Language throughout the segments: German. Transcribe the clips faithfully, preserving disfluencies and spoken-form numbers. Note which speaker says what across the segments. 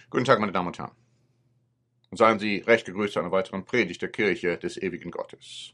Speaker 1: Guten Tag, meine Damen und Herren. Und seien Sie recht gegrüßt zu einer weiteren Predigt der Kirche des ewigen Gottes.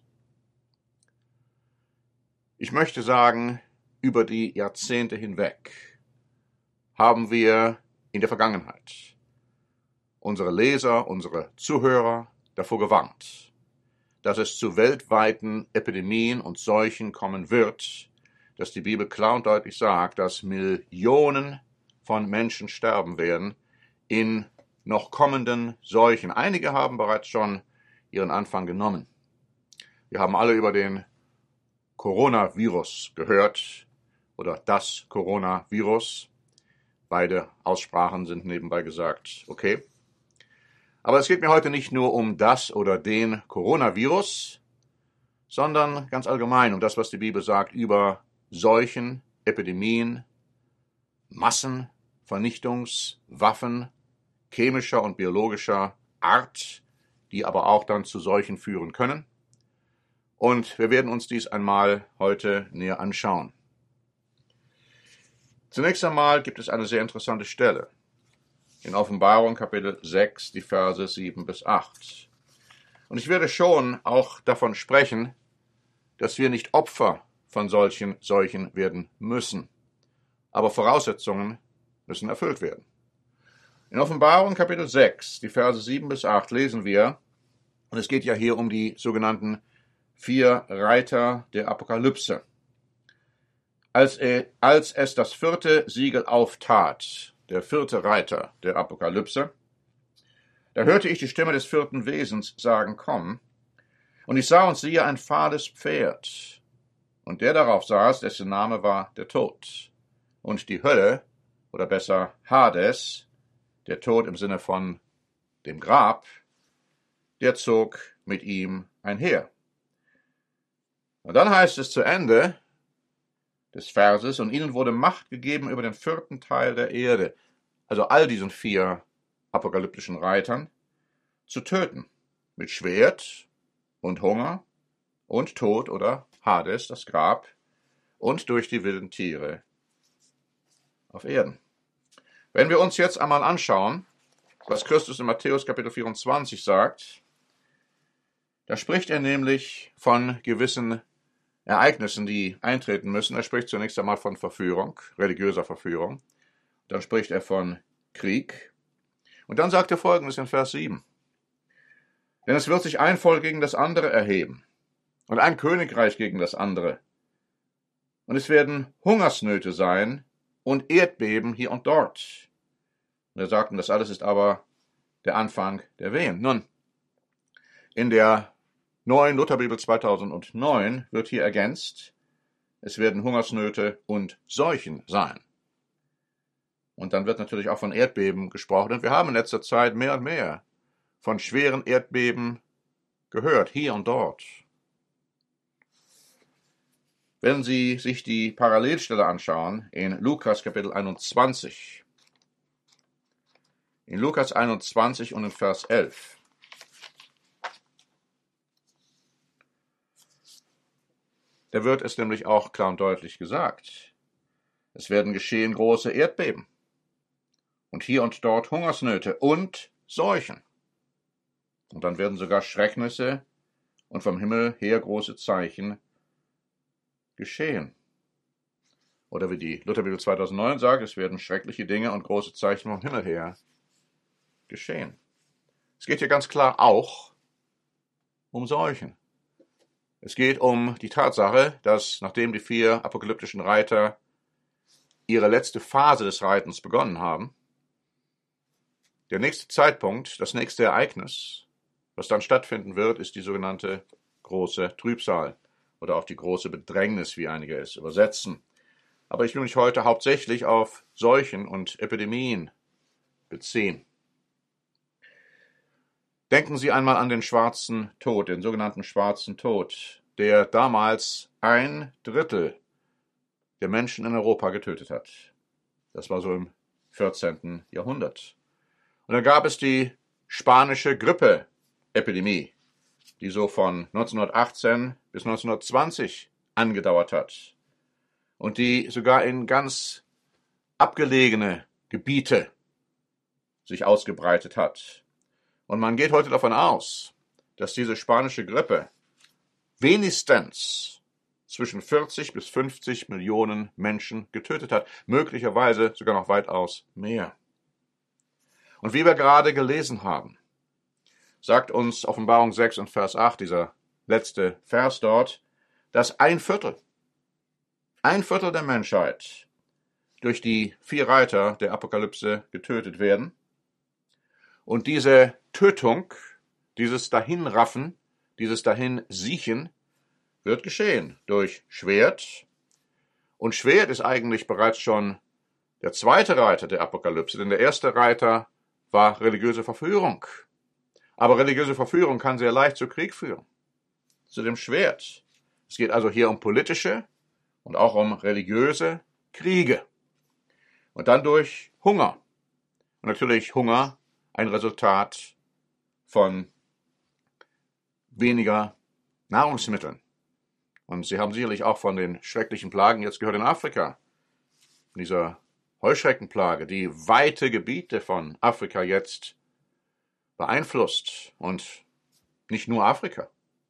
Speaker 1: Ich möchte sagen, über die Jahrzehnte hinweg haben wir in der Vergangenheit unsere Leser, unsere Zuhörer davor gewarnt, dass es zu weltweiten Epidemien und Seuchen kommen wird, dass die Bibel klar und deutlich sagt, dass Millionen von Menschen sterben werden in noch kommenden Seuchen. Einige haben bereits schon ihren Anfang genommen. Wir haben alle über den Coronavirus gehört oder das Coronavirus. Beide Aussprachen sind nebenbei gesagt okay. Aber es geht mir heute nicht nur um das oder den Coronavirus, sondern ganz allgemein um das, was die Bibel sagt über Seuchen, Epidemien, Massenvernichtungswaffen, chemischer und biologischer Art, die aber auch dann zu Seuchen führen können. Und wir werden uns dies einmal heute näher anschauen. Zunächst einmal gibt es eine sehr interessante Stelle. In Offenbarung Kapitel sechs, die Verse sieben bis acht. Und ich werde schon auch davon sprechen, dass wir nicht Opfer von solchen Seuchen werden müssen. Aber Voraussetzungen müssen erfüllt werden. In Offenbarung Kapitel sechs, die Verse sieben bis acht lesen wir, und es geht ja hier um die sogenannten vier Reiter der Apokalypse. Als, er, als es das vierte Siegel auftat, der vierte Reiter der Apokalypse, da hörte ich die Stimme des vierten Wesens sagen, komm, und ich sah und siehe ein fahles Pferd, und der darauf saß, dessen Name war der Tod, und die Hölle, oder besser Hades, der Tod im Sinne von dem Grab, der zog mit ihm einher. Und dann heißt es zu Ende des Verses, und ihnen wurde Macht gegeben über den vierten Teil der Erde, also all diesen vier apokalyptischen Reitern, zu töten, mit Schwert und Hunger und Tod oder Hades, das Grab, und durch die wilden Tiere auf Erden. Wenn wir uns jetzt einmal anschauen, was Christus in Matthäus Kapitel vierundzwanzig sagt, da spricht er nämlich von gewissen Ereignissen, die eintreten müssen. Er spricht zunächst einmal von Verführung, religiöser Verführung. Dann spricht er von Krieg. Und dann sagt er Folgendes in Vers sieben. Denn es wird sich ein Volk gegen das andere erheben und ein Königreich gegen das andere. Und es werden Hungersnöte sein und Erdbeben hier und dort. Und er sagt, das alles ist aber der Anfang der Wehen. Nun, in der neuen Lutherbibel zweitausendneun wird hier ergänzt, es werden Hungersnöte und Seuchen sein. Und dann wird natürlich auch von Erdbeben gesprochen. Und wir haben in letzter Zeit mehr und mehr von schweren Erdbeben gehört, hier und dort. Wenn Sie sich die Parallelstelle anschauen, in Lukas Kapitel einundzwanzig, in Lukas einundzwanzig und in Vers elf, da wird es nämlich auch klar und deutlich gesagt, es werden geschehen große Erdbeben und hier und dort Hungersnöte und Seuchen. Und dann werden sogar Schrecknisse und vom Himmel her große Zeichen geschehen. Oder wie die Lutherbibel zweitausendneun sagt, es werden schreckliche Dinge und große Zeichen vom Himmel her geschehen. Es geht hier ganz klar auch um Seuchen. Es geht um die Tatsache, dass nachdem die vier apokalyptischen Reiter ihre letzte Phase des Reitens begonnen haben, der nächste Zeitpunkt, das nächste Ereignis, was dann stattfinden wird, ist die sogenannte große Trübsal oder auch die große Bedrängnis, wie einige es übersetzen. Aber ich will mich heute hauptsächlich auf Seuchen und Epidemien beziehen. Denken Sie einmal an den schwarzen Tod, den sogenannten schwarzen Tod, der damals ein Drittel der Menschen in Europa getötet hat. Das war so im vierzehnten Jahrhundert. Und dann gab es die spanische Grippe-Epidemie, die so von neunzehnhundertachtzehn bis neunzehnhundertzwanzig angedauert hat und die sogar in ganz abgelegene Gebiete sich ausgebreitet hat. Und man geht heute davon aus, dass diese spanische Grippe wenigstens zwischen vierzig bis fünfzig Millionen Menschen getötet hat, möglicherweise sogar noch weitaus mehr. Und wie wir gerade gelesen haben, sagt uns Offenbarung sechs und Vers acht, dieser letzte Vers dort, dass ein Viertel, ein Viertel der Menschheit durch die vier Reiter der Apokalypse getötet werden. Und diese Tötung, dieses Dahinraffen, dieses Dahinsiechen wird geschehen durch Schwert. Und Schwert ist eigentlich bereits schon der zweite Reiter der Apokalypse, denn der erste Reiter war religiöse Verführung. Aber religiöse Verführung kann sehr leicht zu Krieg führen, zu dem Schwert. Es geht also hier um politische und auch um religiöse Kriege. Und dann durch Hunger. Und natürlich Hunger ein Resultat von weniger Nahrungsmitteln. Und Sie haben sicherlich auch von den schrecklichen Plagen jetzt gehört in Afrika. Dieser Heuschreckenplage, die weite Gebiete von Afrika jetzt beeinflusst. Und nicht nur Afrika.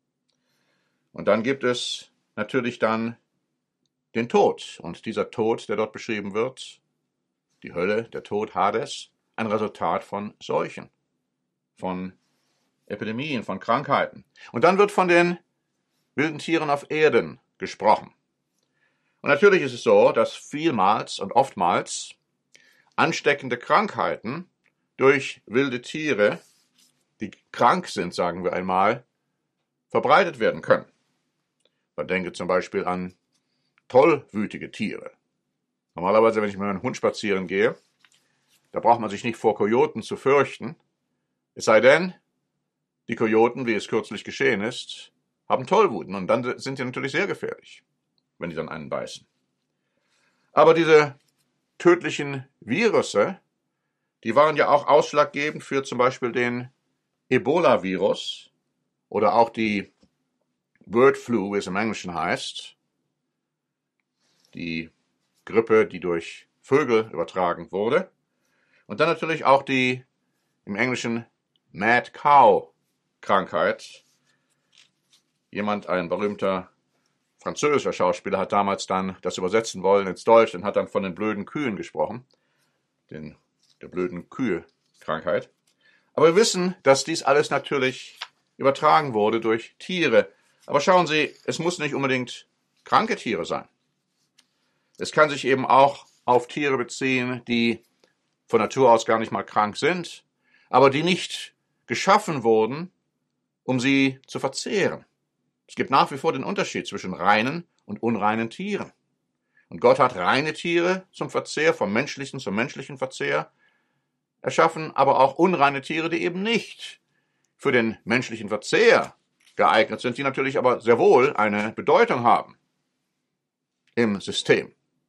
Speaker 1: Und dann gibt es natürlich dann den Tod. Und dieser Tod, der dort beschrieben wird, die Hölle, der Tod, Hades, ein Resultat von Seuchen, von Epidemien, von Krankheiten. Und dann wird von den wilden Tieren auf Erden gesprochen. Und natürlich ist es so, dass vielmals und oftmals ansteckende Krankheiten durch wilde Tiere, die krank sind, sagen wir einmal, verbreitet werden können. Man denke zum Beispiel an tollwütige Tiere. Normalerweise, wenn ich mit meinem Hund spazieren gehe, da braucht man sich nicht vor Kojoten zu fürchten. Es sei denn, die Kojoten, wie es kürzlich geschehen ist, haben Tollwut. Und dann sind die natürlich sehr gefährlich, wenn die dann einen beißen. Aber diese tödlichen Virusse, die waren ja auch ausschlaggebend für zum Beispiel den Ebola-Virus oder auch die Bird Flu, wie es im Englischen heißt, die Grippe, die durch Vögel übertragen wurde. Und dann natürlich auch die im Englischen Mad Cow Krankheit. Jemand, ein berühmter französischer Schauspieler, hat damals dann das übersetzen wollen ins Deutsche und hat dann von den blöden Kühen gesprochen, den, der blöden Kühe-Krankheit. Aber wir wissen, dass dies alles natürlich übertragen wurde durch Tiere. Aber schauen Sie, es muss nicht unbedingt kranke Tiere sein. Es kann sich eben auch auf Tiere beziehen, die von Natur aus gar nicht mal krank sind, aber die nicht geschaffen wurden, um sie zu verzehren. Es gibt nach wie vor den Unterschied zwischen reinen und unreinen Tieren. Und Gott hat reine Tiere zum Verzehr, vom menschlichen zum menschlichen Verzehr erschaffen, aber auch unreine Tiere, die eben nicht für den menschlichen Verzehr geeignet sind, die natürlich aber sehr wohl eine Bedeutung haben im System.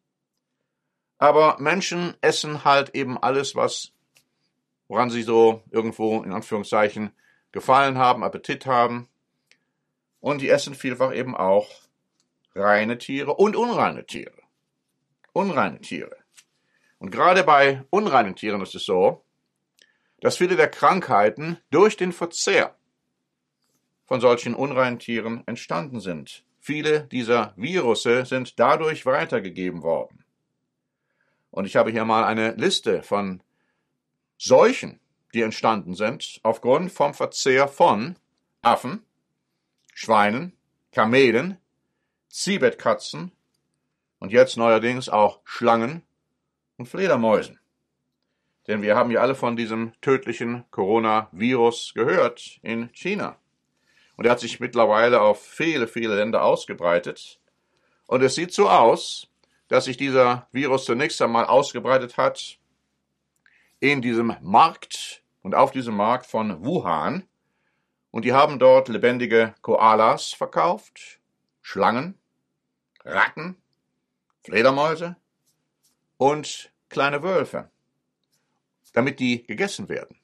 Speaker 1: Aber Menschen essen halt eben alles, was, woran sie so irgendwo in Anführungszeichen Gefallen haben, Appetit haben. Und die essen vielfach eben auch reine Tiere und unreine Tiere. Unreine Tiere. Und gerade bei unreinen Tieren ist es so, dass viele der Krankheiten durch den Verzehr von solchen unreinen Tieren entstanden sind. Viele dieser Virusse sind dadurch weitergegeben worden. Und ich habe hier mal eine Liste von Seuchen, die entstanden sind aufgrund vom Verzehr von Affen, Schweinen, Kamelen, Ziebettkatzen und jetzt neuerdings auch Schlangen und Fledermäusen. Denn wir haben ja alle von diesem tödlichen Coronavirus gehört in China. Und er hat sich mittlerweile auf viele, viele Länder ausgebreitet. Und es sieht so aus, dass sich dieser Virus zunächst einmal ausgebreitet hat in diesem Markt und auf diesem Markt von Wuhan. Und die haben dort lebendige Koalas verkauft, Schlangen, Ratten, Fledermäuse und kleine Wölfe, damit die gegessen werden.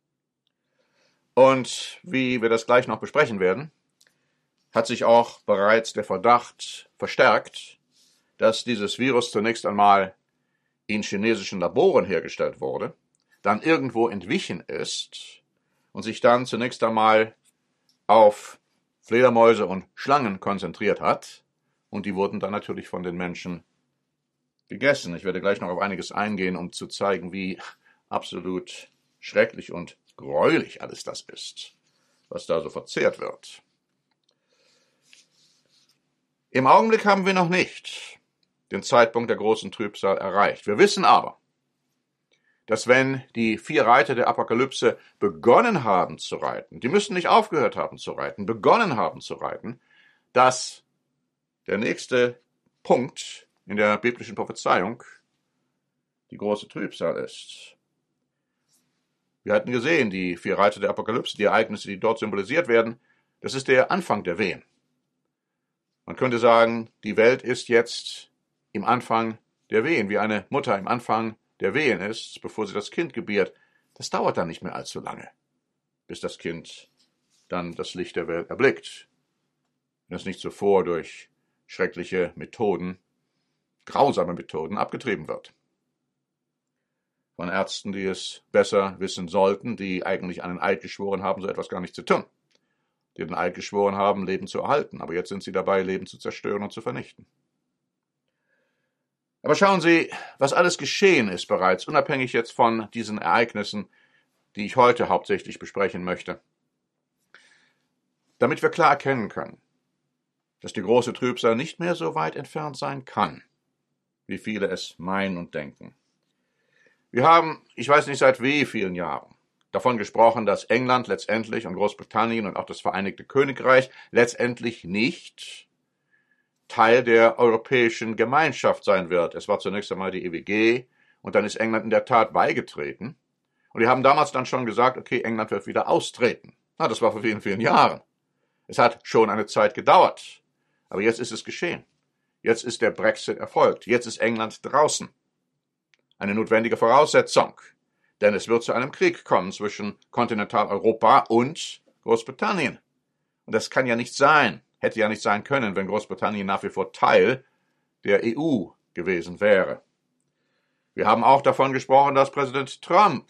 Speaker 1: Und wie wir das gleich noch besprechen werden, hat sich auch bereits der Verdacht verstärkt, dass dieses Virus zunächst einmal in chinesischen Laboren hergestellt wurde, dann irgendwo entwichen ist und sich dann zunächst einmal auf Fledermäuse und Schlangen konzentriert hat, und die wurden dann natürlich von den Menschen gegessen. Ich werde gleich noch auf einiges eingehen, um zu zeigen, wie absolut schrecklich und gräulich alles das ist, was da so verzehrt wird. Im Augenblick haben wir noch nicht den Zeitpunkt der großen Trübsal erreicht. Wir wissen aber, dass wenn die vier Reiter der Apokalypse begonnen haben zu reiten, die müssen nicht aufgehört haben zu reiten, begonnen haben zu reiten, dass der nächste Punkt in der biblischen Prophezeiung die große Trübsal ist. Wir hatten gesehen, die vier Reiter der Apokalypse, die Ereignisse, die dort symbolisiert werden, das ist der Anfang der Wehen. Man könnte sagen, die Welt ist jetzt im Anfang der Wehen, wie eine Mutter im Anfang der Wehen ist, bevor sie das Kind gebiert. Das dauert dann nicht mehr allzu lange, bis das Kind dann das Licht der Welt erblickt, wenn es nicht zuvor durch schreckliche Methoden, grausame Methoden abgetrieben wird. Von Ärzten, die es besser wissen sollten, die eigentlich einen Eid geschworen haben, so etwas gar nicht zu tun. Die den Eid geschworen haben, Leben zu erhalten, aber jetzt sind sie dabei, Leben zu zerstören und zu vernichten. Aber schauen Sie, was alles geschehen ist bereits, unabhängig jetzt von diesen Ereignissen, die ich heute hauptsächlich besprechen möchte. Damit wir klar erkennen können, dass die große Trübsal nicht mehr so weit entfernt sein kann, wie viele es meinen und denken. Wir haben, ich weiß nicht seit wie vielen Jahren, davon gesprochen, dass England letztendlich und Großbritannien und auch das Vereinigte Königreich letztendlich nicht Teil der europäischen Gemeinschaft sein wird. Es war zunächst einmal die E W G und dann ist England in der Tat beigetreten. Und wir haben damals dann schon gesagt, okay, England wird wieder austreten. Na, das war vor vielen, vielen Jahren. Es hat schon eine Zeit gedauert. Aber jetzt ist es geschehen. Jetzt ist der Brexit erfolgt. Jetzt ist England draußen. Eine notwendige Voraussetzung. Denn es wird zu einem Krieg kommen zwischen Kontinentaleuropa und Großbritannien. Und das kann ja nicht sein. Hätte ja nicht sein können, wenn Großbritannien nach wie vor Teil der E U gewesen wäre. Wir haben auch davon gesprochen, dass Präsident Trump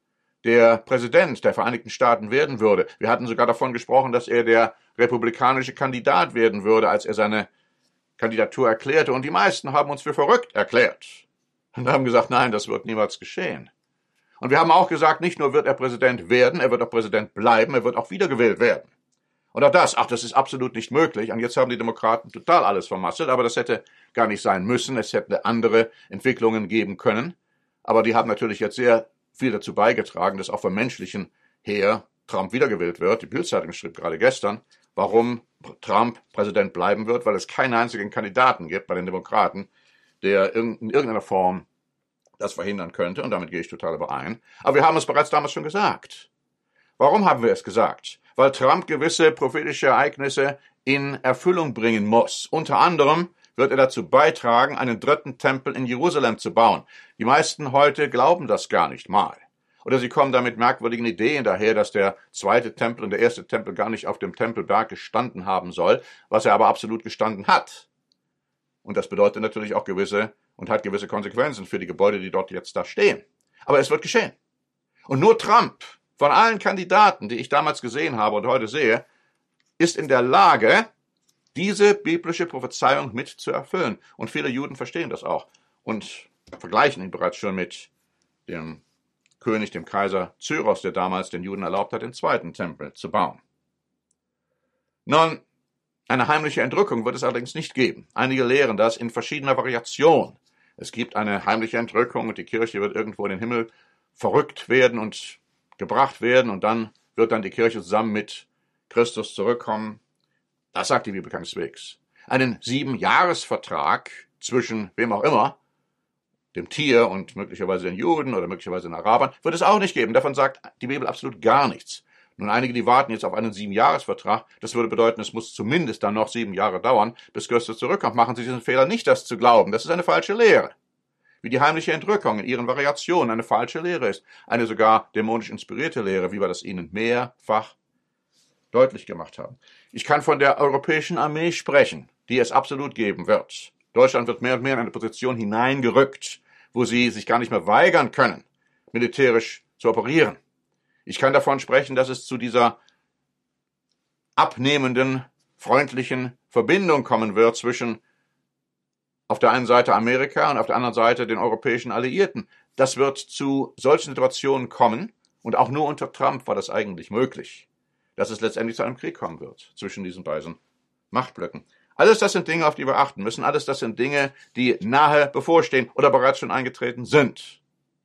Speaker 1: der Präsident der Vereinigten Staaten werden würde. Wir hatten sogar davon gesprochen, dass er der republikanische Kandidat werden würde, als er seine Kandidatur erklärte. Und die meisten haben uns für verrückt erklärt und haben gesagt, nein, das wird niemals geschehen. Und wir haben auch gesagt, nicht nur wird er Präsident werden, er wird auch Präsident bleiben, er wird auch wiedergewählt werden. Und auch das, ach, das ist absolut nicht möglich. Und jetzt haben die Demokraten total alles vermasselt, aber das hätte gar nicht sein müssen. Es hätte andere Entwicklungen geben können. Aber die haben natürlich jetzt sehr viel dazu beigetragen, dass auch vom menschlichen her Trump wiedergewählt wird. Die Bild-Zeitung schrieb gerade gestern, warum Trump Präsident bleiben wird, weil es keinen einzigen Kandidaten gibt bei den Demokraten, der in irgendeiner Form das verhindern könnte. Und damit gehe ich total überein. Aber wir haben es bereits damals schon gesagt. Warum haben wir es gesagt? Weil Trump gewisse prophetische Ereignisse in Erfüllung bringen muss. Unter anderem wird er dazu beitragen, einen dritten Tempel in Jerusalem zu bauen. Die meisten heute glauben das gar nicht mal. Oder sie kommen da mit merkwürdigen Ideen daher, dass der zweite Tempel und der erste Tempel gar nicht auf dem Tempelberg gestanden haben soll, was er aber absolut gestanden hat. Und das bedeutet natürlich auch gewisse und hat gewisse Konsequenzen für die Gebäude, die dort jetzt da stehen. Aber es wird geschehen. Und nur Trump, von allen Kandidaten, die ich damals gesehen habe und heute sehe, ist in der Lage, diese biblische Prophezeiung mit zu erfüllen. Und viele Juden verstehen das auch und vergleichen ihn bereits schon mit dem König, dem Kaiser Kyros, der damals den Juden erlaubt hat, den zweiten Tempel zu bauen. Nun, eine heimliche Entrückung wird es allerdings nicht geben. Einige lehren das in verschiedener Variation. Es gibt eine heimliche Entrückung und die Kirche wird irgendwo in den Himmel verrückt werden und gebracht werden und dann wird dann die Kirche zusammen mit Christus zurückkommen. Das sagt die Bibel keineswegs. Einen Sieben-Jahres-Vertrag zwischen wem auch immer, dem Tier und möglicherweise den Juden oder möglicherweise den Arabern, wird es auch nicht geben. Davon sagt die Bibel absolut gar nichts. Nun, einige, die warten jetzt auf einen Sieben-Jahres-Vertrag, das würde bedeuten, es muss zumindest dann noch sieben Jahre dauern, bis Christus zurückkommt. Machen Sie diesen Fehler nicht, das zu glauben. Das ist eine falsche Lehre. Wie die heimliche Entrückung in ihren Variationen eine falsche Lehre ist. Eine sogar dämonisch inspirierte Lehre, wie wir das Ihnen mehrfach deutlich gemacht haben. Ich kann von der europäischen Armee sprechen, die es absolut geben wird. Deutschland wird mehr und mehr in eine Position hineingerückt, wo sie sich gar nicht mehr weigern können, militärisch zu operieren. Ich kann davon sprechen, dass es zu dieser abnehmenden, freundlichen Verbindung kommen wird zwischen auf der einen Seite Amerika und auf der anderen Seite den europäischen Alliierten. Das wird zu solchen Situationen kommen, und auch nur unter Trump war das eigentlich möglich, dass es letztendlich zu einem Krieg kommen wird zwischen diesen beiden Machtblöcken. Alles das sind Dinge, auf die wir achten müssen. Alles das sind Dinge, die nahe bevorstehen oder bereits schon eingetreten sind.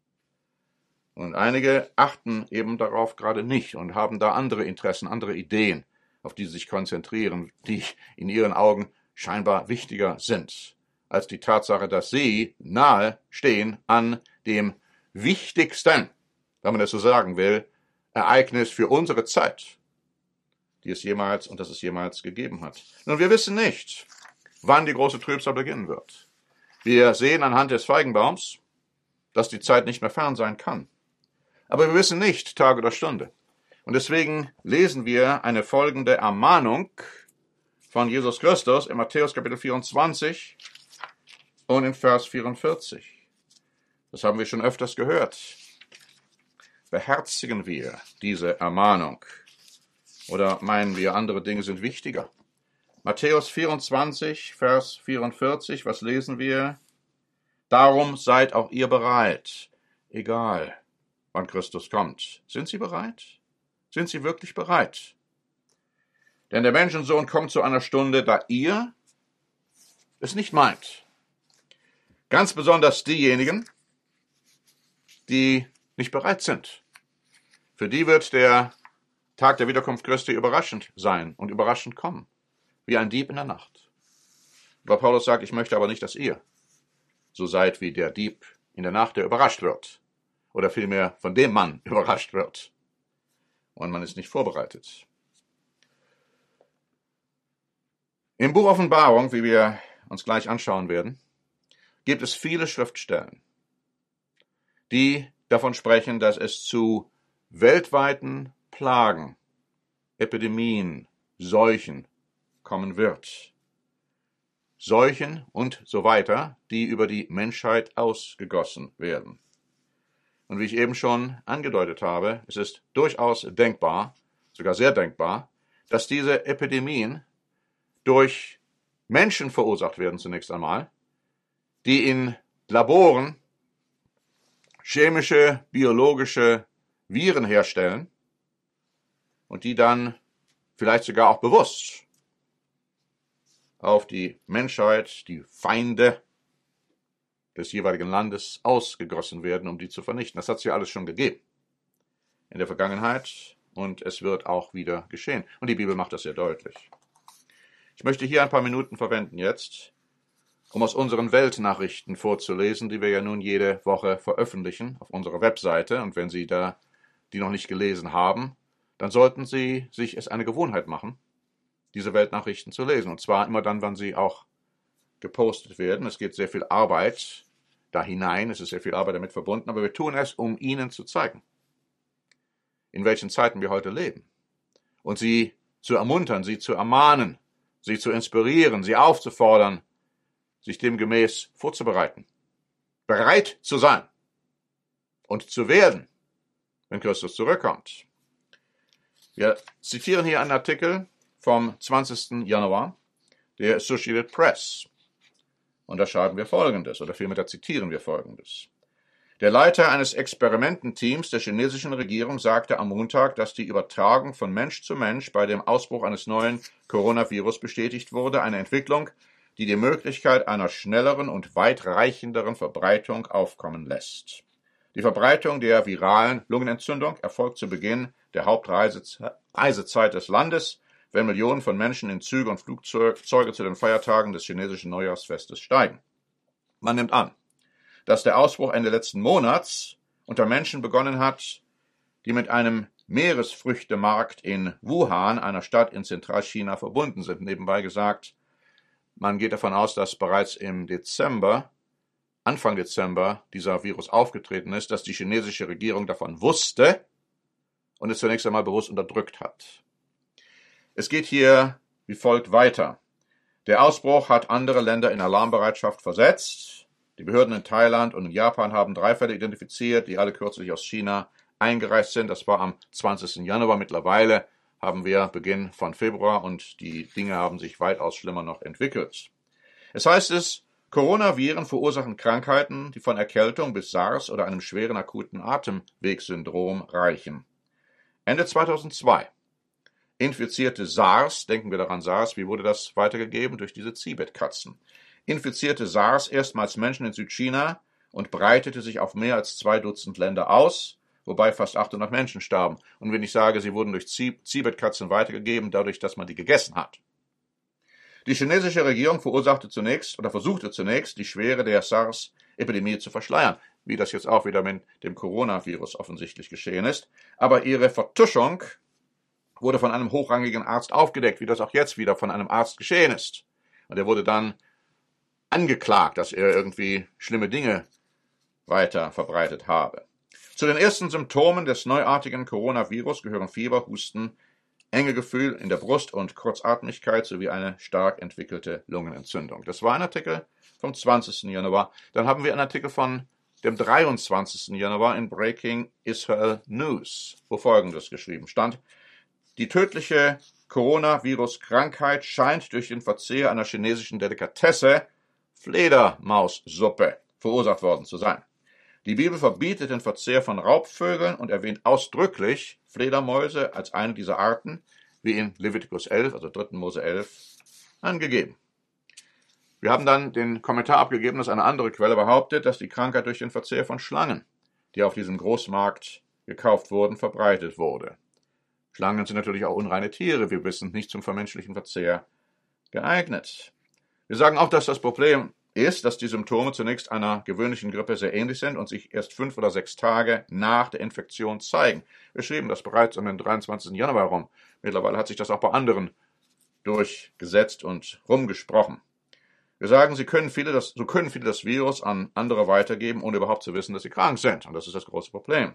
Speaker 1: Und einige achten eben darauf gerade nicht und haben da andere Interessen, andere Ideen, auf die sie sich konzentrieren, die in ihren Augen scheinbar wichtiger sind, als die Tatsache, dass sie nahe stehen an dem wichtigsten, wenn man das so sagen will, Ereignis für unsere Zeit, die es jemals und das es jemals gegeben hat. Nun, wir wissen nicht, wann die große Trübsal beginnen wird. Wir sehen anhand des Feigenbaums, dass die Zeit nicht mehr fern sein kann. Aber wir wissen nicht Tag oder Stunde. Und deswegen lesen wir eine folgende Ermahnung von Jesus Christus in Matthäus Kapitel vierundzwanzig und in Vers vierundvierzig. Das haben wir schon öfters gehört. Beherzigen wir diese Ermahnung oder meinen wir, andere Dinge sind wichtiger? Matthäus vierundzwanzig, Vers vierundvierzig, was lesen wir? Darum seid auch ihr bereit, egal wann Christus kommt. Sind Sie bereit? Sind Sie wirklich bereit? Denn der Menschensohn kommt zu einer Stunde, da ihr es nicht meint. Ganz besonders diejenigen, die nicht bereit sind. Für die wird der Tag der Wiederkunft Christi überraschend sein und überraschend kommen, wie ein Dieb in der Nacht. Aber Paulus sagt, ich möchte aber nicht, dass ihr so seid wie der Dieb in der Nacht, der überrascht wird, oder vielmehr von dem Mann überrascht wird. Und man ist nicht vorbereitet. Im Buch Offenbarung, wie wir uns gleich anschauen werden, gibt es viele Schriftstellen, die davon sprechen, dass es zu weltweiten Plagen, Epidemien, Seuchen kommen wird. Seuchen und so weiter, die über die Menschheit ausgegossen werden. Und wie ich eben schon angedeutet habe, es ist durchaus denkbar, sogar sehr denkbar, dass diese Epidemien durch Menschen verursacht werden zunächst einmal, die in Laboren chemische, biologische Viren herstellen und die dann vielleicht sogar auch bewusst auf die Menschheit, die Feinde des jeweiligen Landes ausgegossen werden, um die zu vernichten. Das hat es ja alles schon gegeben in der Vergangenheit und es wird auch wieder geschehen. Und die Bibel macht das sehr deutlich. Ich möchte hier ein paar Minuten verwenden jetzt, um aus unseren Weltnachrichten vorzulesen, die wir ja nun jede Woche veröffentlichen auf unserer Webseite. Und wenn Sie da die noch nicht gelesen haben, dann sollten Sie sich es eine Gewohnheit machen, diese Weltnachrichten zu lesen. Und zwar immer dann, wann sie auch gepostet werden. Es geht sehr viel Arbeit da hinein, es ist sehr viel Arbeit damit verbunden, aber wir tun es, um Ihnen zu zeigen, in welchen Zeiten wir heute leben. Und Sie zu ermuntern, Sie zu ermahnen, Sie zu inspirieren, Sie aufzufordern, sich demgemäß vorzubereiten, bereit zu sein und zu werden, wenn Christus zurückkommt. Wir zitieren hier einen Artikel vom zwanzigsten Januar der Associated Press. Und da schreiben wir Folgendes, oder vielmehr da zitieren wir Folgendes. Der Leiter eines Experimententeams der chinesischen Regierung sagte am Montag, dass die Übertragung von Mensch zu Mensch bei dem Ausbruch eines neuen Coronavirus bestätigt wurde, eine Entwicklung, die die Möglichkeit einer schnelleren und weitreichenderen Verbreitung aufkommen lässt. Die Verbreitung der viralen Lungenentzündung erfolgt zu Beginn der Hauptreisezeit des Landes, wenn Millionen von Menschen in Züge und Flugzeuge zu den Feiertagen des chinesischen Neujahrsfestes steigen. Man nimmt an, dass der Ausbruch Ende letzten Monats unter Menschen begonnen hat, die mit einem Meeresfrüchtemarkt in Wuhan, einer Stadt in Zentralchina, verbunden sind. Nebenbei gesagt, man geht davon aus, dass bereits im Dezember, Anfang Dezember, dieser Virus aufgetreten ist, dass die chinesische Regierung davon wusste und es zunächst einmal bewusst unterdrückt hat. Es geht hier wie folgt weiter. Der Ausbruch hat andere Länder in Alarmbereitschaft versetzt Die Behörden in Thailand und in Japan haben drei Fälle identifiziert, die alle kürzlich aus China eingereist sind. Das war am zwanzigsten Januar. Mittlerweile haben wir Beginn von Februar und die Dinge haben sich weitaus schlimmer noch entwickelt. Es heißt es, Coronaviren verursachen Krankheiten, die von Erkältung bis SARS oder einem schweren akuten Atemwegssyndrom reichen. Ende zweitausendzwei infizierte SARS, denken wir daran SARS, wie wurde das weitergegeben? Durch diese Zibetkatzen. Infizierte SARS erstmals Menschen in Südchina und breitete sich auf mehr als zwei Dutzend Länder aus, wobei fast achthundert Menschen starben. Und wenn ich sage, sie wurden durch Zibetkatzen weitergegeben, dadurch, dass man die gegessen hat. Die chinesische Regierung verursachte zunächst oder versuchte zunächst, die Schwere der SARS-Epidemie zu verschleiern, wie das jetzt auch wieder mit dem Coronavirus offensichtlich geschehen ist. Aber ihre Vertuschung wurde von einem hochrangigen Arzt aufgedeckt, wie das auch jetzt wieder von einem Arzt geschehen ist. Und er wurde dann angeklagt, dass er irgendwie schlimme Dinge weiter verbreitet habe. Zu den ersten Symptomen des neuartigen Coronavirus gehören Fieber, Husten, enge Gefühl in der Brust und Kurzatmigkeit sowie eine stark entwickelte Lungenentzündung. Das war ein Artikel vom zwanzigsten Januar. Dann haben wir einen Artikel von dem dreiundzwanzigsten Januar in Breaking Israel News, wo Folgendes geschrieben stand. Die tödliche Coronavirus-Krankheit scheint durch den Verzehr einer chinesischen Delikatesse, Fledermaussuppe, verursacht worden zu sein. Die Bibel verbietet den Verzehr von Raubvögeln und erwähnt ausdrücklich Fledermäuse als eine dieser Arten, wie in Levitikus elf, also dritten Mose elf, angegeben. Wir haben dann den Kommentar abgegeben, dass eine andere Quelle behauptet, dass die Krankheit durch den Verzehr von Schlangen, die auf diesem Großmarkt gekauft wurden, verbreitet wurde. Schlangen sind natürlich auch unreine Tiere, wir wissen, nicht zum vermenschlichen Verzehr geeignet. Wir sagen auch, dass das Problem ist, dass die Symptome zunächst einer gewöhnlichen Grippe sehr ähnlich sind und sich erst fünf oder sechs Tage nach der Infektion zeigen. Wir schrieben das bereits um den dreiundzwanzigsten Januar rum. Mittlerweile hat sich das auch bei anderen durchgesetzt und rumgesprochen. Wir sagen, sie können viele das, so können viele das Virus an andere weitergeben, ohne überhaupt zu wissen, dass sie krank sind. Und das ist das große Problem.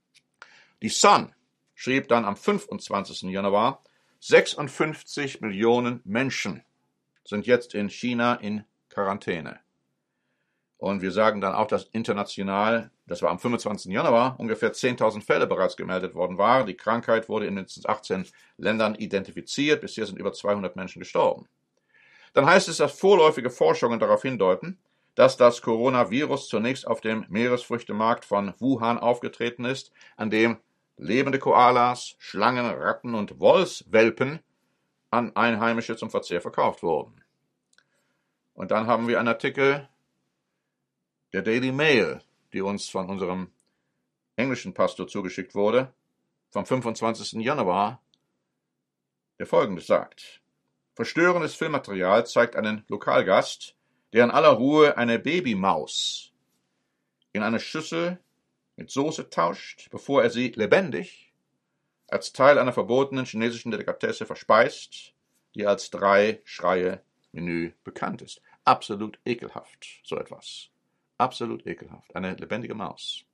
Speaker 1: Die Sun schrieb dann am fünfundzwanzigsten Januar, sechsundfünfzig Millionen Menschen sind jetzt in China in Quarantäne. Und wir sagen dann auch, dass international, das war am fünfundzwanzigsten Januar, ungefähr zehntausend Fälle bereits gemeldet worden waren. Die Krankheit wurde in mindestens achtzehn Ländern identifiziert. Bisher sind über zweihundert Menschen gestorben. Dann heißt es, dass vorläufige Forschungen darauf hindeuten, dass das Coronavirus zunächst auf dem Meeresfrüchtemarkt von Wuhan aufgetreten ist, an dem lebende Koalas, Schlangen, Ratten und Wolfswelpen an Einheimische zum Verzehr verkauft wurden. Und dann haben wir einen Artikel der Daily Mail, die uns von unserem englischen Pastor zugeschickt wurde, vom fünfundzwanzigsten Januar, der Folgendes sagt. Verstörendes Filmmaterial zeigt einen Lokalgast, der in aller Ruhe eine Babymaus in eine Schüssel mit Soße tauscht, bevor er sie lebendig als Teil einer verbotenen chinesischen Delikatesse verspeist, die als Drei-Schreie-Menü bekannt ist. Absolut ekelhaft, so etwas. Absolut ekelhaft. Eine lebendige Maus.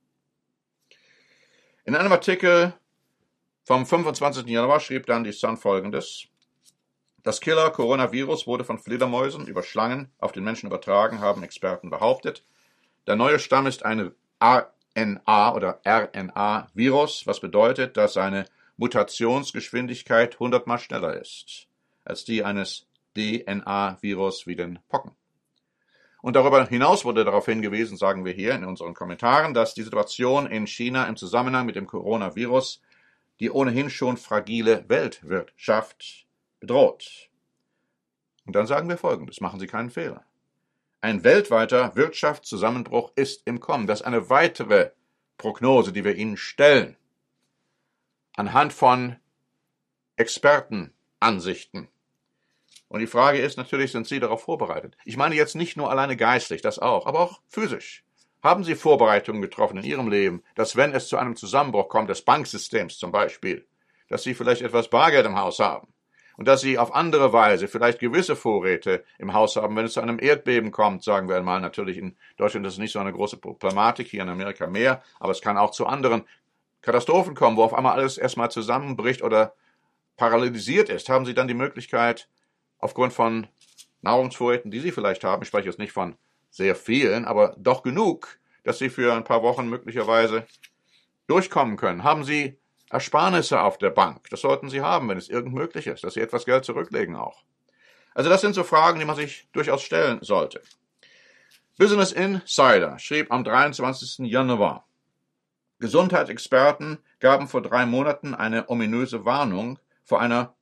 Speaker 1: In einem Artikel vom fünfundzwanzigsten Januar schrieb dann die Sun Folgendes. Das Killer-Coronavirus wurde von Fledermäusen über Schlangen auf den Menschen übertragen, haben Experten behauptet. Der neue Stamm ist ein R N A- oder R N A-Virus, was bedeutet, dass seine Mutationsgeschwindigkeit hundertmal schneller ist als die eines D N A-Virus wie den Pocken. Und darüber hinaus wurde darauf hingewiesen, sagen wir hier in unseren Kommentaren, dass die Situation in China im Zusammenhang mit dem Coronavirus die ohnehin schon fragile Weltwirtschaft bedroht. Und dann sagen wir Folgendes, machen Sie keinen Fehler. Ein weltweiter Wirtschaftszusammenbruch ist im Kommen. Das ist eine weitere Prognose, die wir Ihnen stellen. Anhand von Expertenansichten. Und die Frage ist natürlich, sind Sie darauf vorbereitet? Ich meine jetzt nicht nur alleine geistlich, das auch, aber auch physisch. Haben Sie Vorbereitungen getroffen in Ihrem Leben, dass wenn es zu einem Zusammenbruch kommt, des Banksystems zum Beispiel, dass Sie vielleicht etwas Bargeld im Haus haben und dass Sie auf andere Weise vielleicht gewisse Vorräte im Haus haben, wenn es zu einem Erdbeben kommt, sagen wir einmal, natürlich in Deutschland ist es nicht so eine große Problematik, hier in Amerika mehr, aber es kann auch zu anderen Katastrophen kommen, wo auf einmal alles erstmal zusammenbricht oder paralysiert ist. Haben Sie dann die Möglichkeit, aufgrund von Nahrungsvorräten, die Sie vielleicht haben, ich spreche jetzt nicht von sehr vielen, aber doch genug, dass Sie für ein paar Wochen möglicherweise durchkommen können. Haben Sie Ersparnisse auf der Bank? Das sollten Sie haben, wenn es irgend möglich ist, dass Sie etwas Geld zurücklegen auch. Also das sind so Fragen, die man sich durchaus stellen sollte. Business Insider schrieb am dreiundzwanzigsten Januar, Gesundheitsexperten gaben vor drei Monaten eine ominöse Warnung vor einer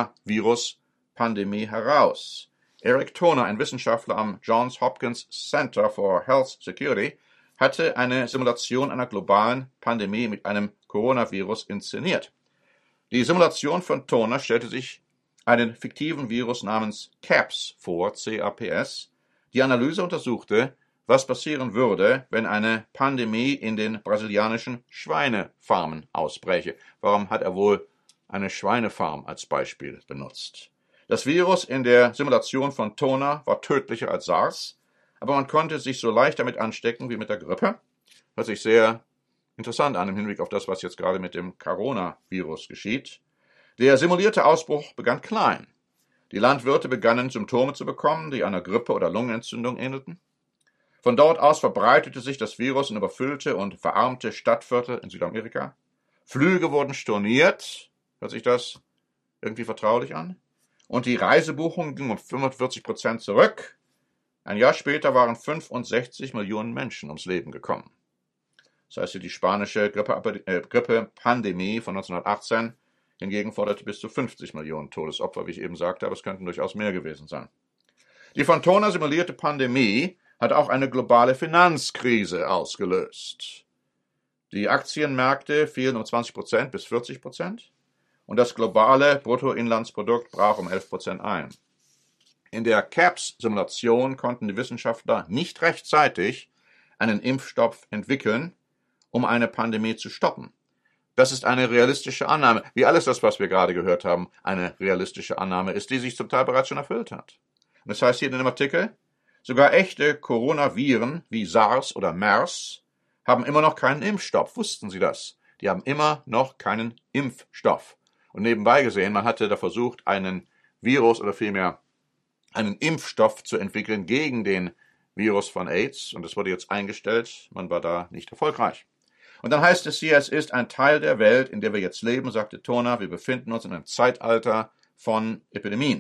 Speaker 1: Coronavirus-Pandemie heraus. Eric Toner, ein Wissenschaftler am Johns Hopkins Center for Health Security, hatte eine Simulation einer globalen Pandemie mit einem Coronavirus inszeniert. Die Simulation von Toner stellte sich einen fiktiven Virus namens CAPS vor, C A P S. Die Analyse untersuchte, was passieren würde, wenn eine Pandemie in den brasilianischen Schweinefarmen ausbräche. Warum hat er wohl eine Schweinefarm als Beispiel benutzt? Das Virus in der Simulation von Toner war tödlicher als SARS, aber man konnte sich so leicht damit anstecken wie mit der Grippe. Hört sich sehr interessant an im Hinblick auf das, was jetzt gerade mit dem Coronavirus geschieht. Der simulierte Ausbruch begann klein. Die Landwirte begannen Symptome zu bekommen, die einer Grippe oder Lungenentzündung ähnelten. Von dort aus verbreitete sich das Virus in überfüllte und verarmte Stadtviertel in Südamerika. Flüge wurden storniert. Hört sich das irgendwie vertraulich an? Und die Reisebuchungen gingen um fünfundvierzig Prozent zurück. Ein Jahr später waren fünfundsechzig Millionen Menschen ums Leben gekommen. Das heißt, die spanische Grippe-Pandemie von neunzehnhundertachtzehn hingegen forderte bis zu fünfzig Millionen Todesopfer, wie ich eben sagte, aber es könnten durchaus mehr gewesen sein. Die von Toner simulierte Pandemie hat auch eine globale Finanzkrise ausgelöst. Die Aktienmärkte fielen um zwanzig Prozent bis vierzig Prozent und das globale Bruttoinlandsprodukt brach um elf Prozent ein. In der CAPS-Simulation konnten die Wissenschaftler nicht rechtzeitig einen Impfstoff entwickeln, um eine Pandemie zu stoppen. Das ist eine realistische Annahme, wie alles das, was wir gerade gehört haben, eine realistische Annahme ist, die sich zum Teil bereits schon erfüllt hat. Und das heißt hier in dem Artikel, sogar echte Coronaviren wie SARS oder MERS haben immer noch keinen Impfstoff. Wussten Sie das? Die haben immer noch keinen Impfstoff. Und nebenbei gesehen, man hatte da versucht, einen Virus oder vielmehr einen Impfstoff zu entwickeln gegen den Virus von AIDS. Und das wurde jetzt eingestellt. Man war da nicht erfolgreich. Und dann heißt es hier, es ist ein Teil der Welt, in der wir jetzt leben, sagte Toner. Wir befinden uns in einem Zeitalter von Epidemien.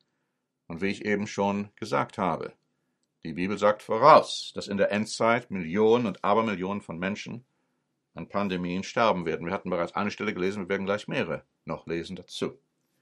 Speaker 1: Und wie ich eben schon gesagt habe, die Bibel sagt voraus, dass in der Endzeit Millionen und Abermillionen von Menschen an Pandemien sterben werden. Wir hatten bereits eine Stelle gelesen, wir werden gleich mehrere noch lesen dazu.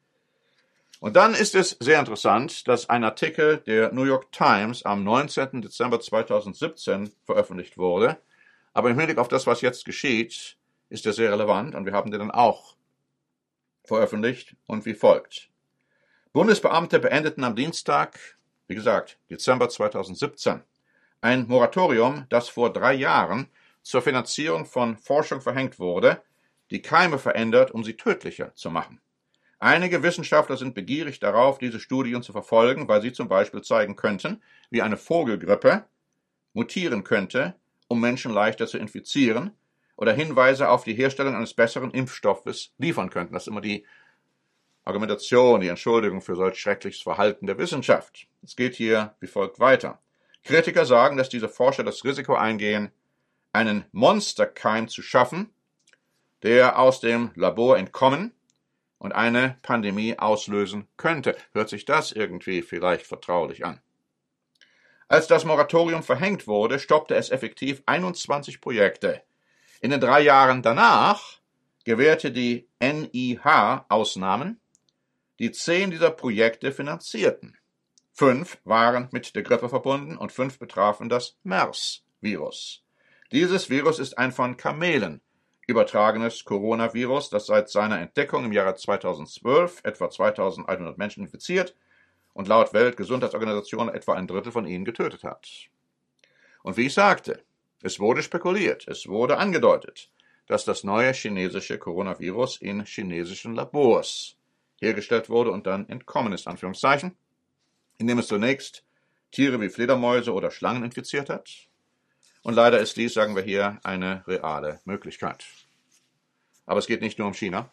Speaker 1: Und dann ist es sehr interessant, dass ein Artikel der New York Times am neunzehnten Dezember zweitausendsiebzehn veröffentlicht wurde. Aber im Hinblick auf das, was jetzt geschieht, ist er sehr relevant und wir haben den dann auch veröffentlicht und wie folgt. Bundesbeamte beendeten am Dienstag, wie gesagt, Dezember zweitausendsiebzehn, ein Moratorium, das vor drei Jahren zur Finanzierung von Forschung verhängt wurde, die Keime verändert, um sie tödlicher zu machen. Einige Wissenschaftler sind begierig darauf, diese Studien zu verfolgen, weil sie zum Beispiel zeigen könnten, wie eine Vogelgrippe mutieren könnte, um Menschen leichter zu infizieren, oder Hinweise auf die Herstellung eines besseren Impfstoffes liefern könnten. Das ist immer die Argumentation, die Entschuldigung für solch schreckliches Verhalten der Wissenschaft. Es geht hier wie folgt weiter. Kritiker sagen, dass diese Forscher das Risiko eingehen, einen Monsterkeim zu schaffen, der aus dem Labor entkommen und eine Pandemie auslösen könnte. Hört sich das irgendwie vielleicht vertraulich an? Als das Moratorium verhängt wurde, stoppte es effektiv einundzwanzig Projekte. In den drei Jahren danach gewährte die N I H Ausnahmen, die zehn dieser Projekte finanzierten. Fünf waren mit der Grippe verbunden und fünf betrafen das MERS-Virus. Dieses Virus ist ein von Kamelen übertragenes Coronavirus, das seit seiner Entdeckung im Jahre zweitausendzwölf etwa zweitausendeinhundert Menschen infiziert und laut Weltgesundheitsorganisation etwa ein Drittel von ihnen getötet hat. Und wie ich sagte, es wurde spekuliert, es wurde angedeutet, dass das neue chinesische Coronavirus in chinesischen Labors hergestellt wurde und dann entkommen ist, Anführungszeichen, indem es zunächst Tiere wie Fledermäuse oder Schlangen infiziert hat. Und leider ist dies, sagen wir hier, eine reale Möglichkeit. Aber es geht nicht nur um China.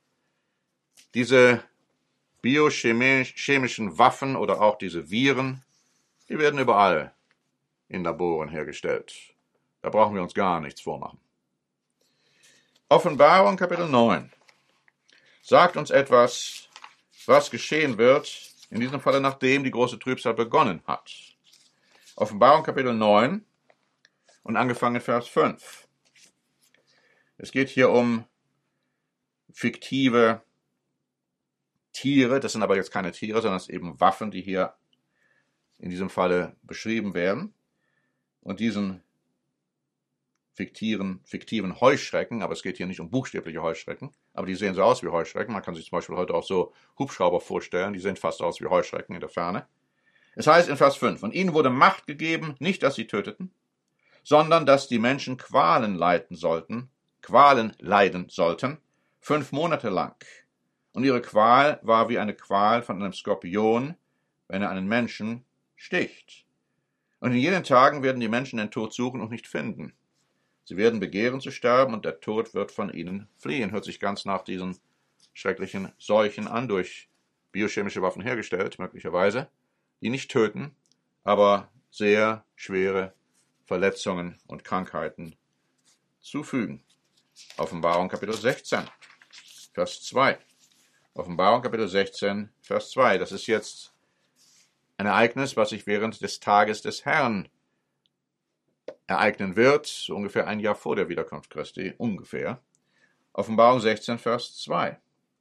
Speaker 1: Diese biochemischen Waffen oder auch diese Viren, die werden überall in Laboren hergestellt. Da brauchen wir uns gar nichts vormachen. Offenbarung Kapitel neun sagt uns etwas, was geschehen wird, in diesem Falle nachdem die große Trübsal begonnen hat. Offenbarung Kapitel neun und angefangen in Vers fünf. Es geht hier um fiktive Tiere, das sind aber jetzt keine Tiere, sondern es sind eben Waffen, die hier in diesem Falle beschrieben werden. Und diesen fiktiven, fiktiven Heuschrecken, aber es geht hier nicht um buchstäbliche Heuschrecken, aber die sehen so aus wie Heuschrecken. Man kann sich zum Beispiel heute auch so Hubschrauber vorstellen, die sehen fast aus wie Heuschrecken in der Ferne. Es heißt in Vers fünf, und ihnen wurde Macht gegeben, nicht, dass sie töteten, sondern dass die Menschen Qualen leiden sollten, Qualen leiden sollten, fünf Monate lang. Und ihre Qual war wie eine Qual von einem Skorpion, wenn er einen Menschen sticht. Und in jenen Tagen werden die Menschen den Tod suchen und nicht finden. Sie werden begehren zu sterben, und der Tod wird von ihnen fliehen. Hört sich ganz nach diesen schrecklichen Seuchen an, durch biochemische Waffen hergestellt, möglicherweise, die nicht töten, aber sehr schwere Verletzungen und Krankheiten zufügen. Offenbarung Kapitel sechzehn, Vers zwei. Offenbarung Kapitel sechzehn, Vers zwei. Das ist jetzt ein Ereignis, was sich während des Tages des Herrn ereignen wird, so ungefähr ein Jahr vor der Wiederkunft Christi, ungefähr. Offenbarung sechzehn, Vers zwei.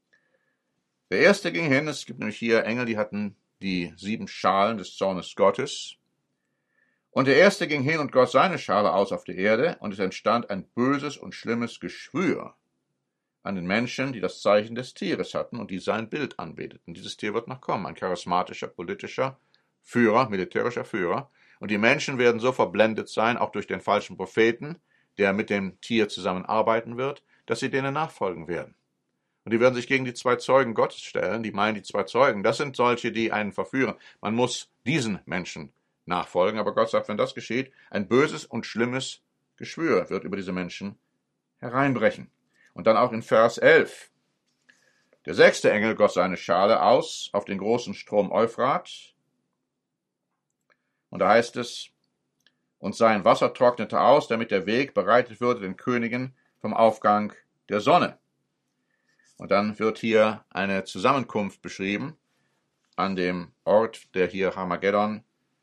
Speaker 1: Der erste ging hin, es gibt nämlich hier Engel, die hatten die sieben Schalen des Zornes Gottes. Und der erste ging hin und goss seine Schale aus auf die Erde, und es entstand ein böses und schlimmes Geschwür an den Menschen, die das Zeichen des Tieres hatten und die sein Bild anbeteten. Dieses Tier wird noch kommen, ein charismatischer, politischer Führer, militärischer Führer. Und die Menschen werden so verblendet sein, auch durch den falschen Propheten, der mit dem Tier zusammenarbeiten wird, dass sie denen nachfolgen werden. Und die werden sich gegen die zwei Zeugen Gottes stellen, die meinen, die zwei Zeugen, das sind solche, die einen verführen. Man muss diesen Menschen nachfolgen, aber Gott sagt, wenn das geschieht, ein böses und schlimmes Geschwür wird über diese Menschen hereinbrechen. Und dann auch in Vers elf. Der sechste Engel goss seine Schale aus auf den großen Strom Euphrat. Und da heißt es, und sein Wasser trocknete aus, damit der Weg bereitet würde den Königen vom Aufgang der Sonne. Und dann wird hier eine Zusammenkunft beschrieben an dem Ort, der hier Harmageddon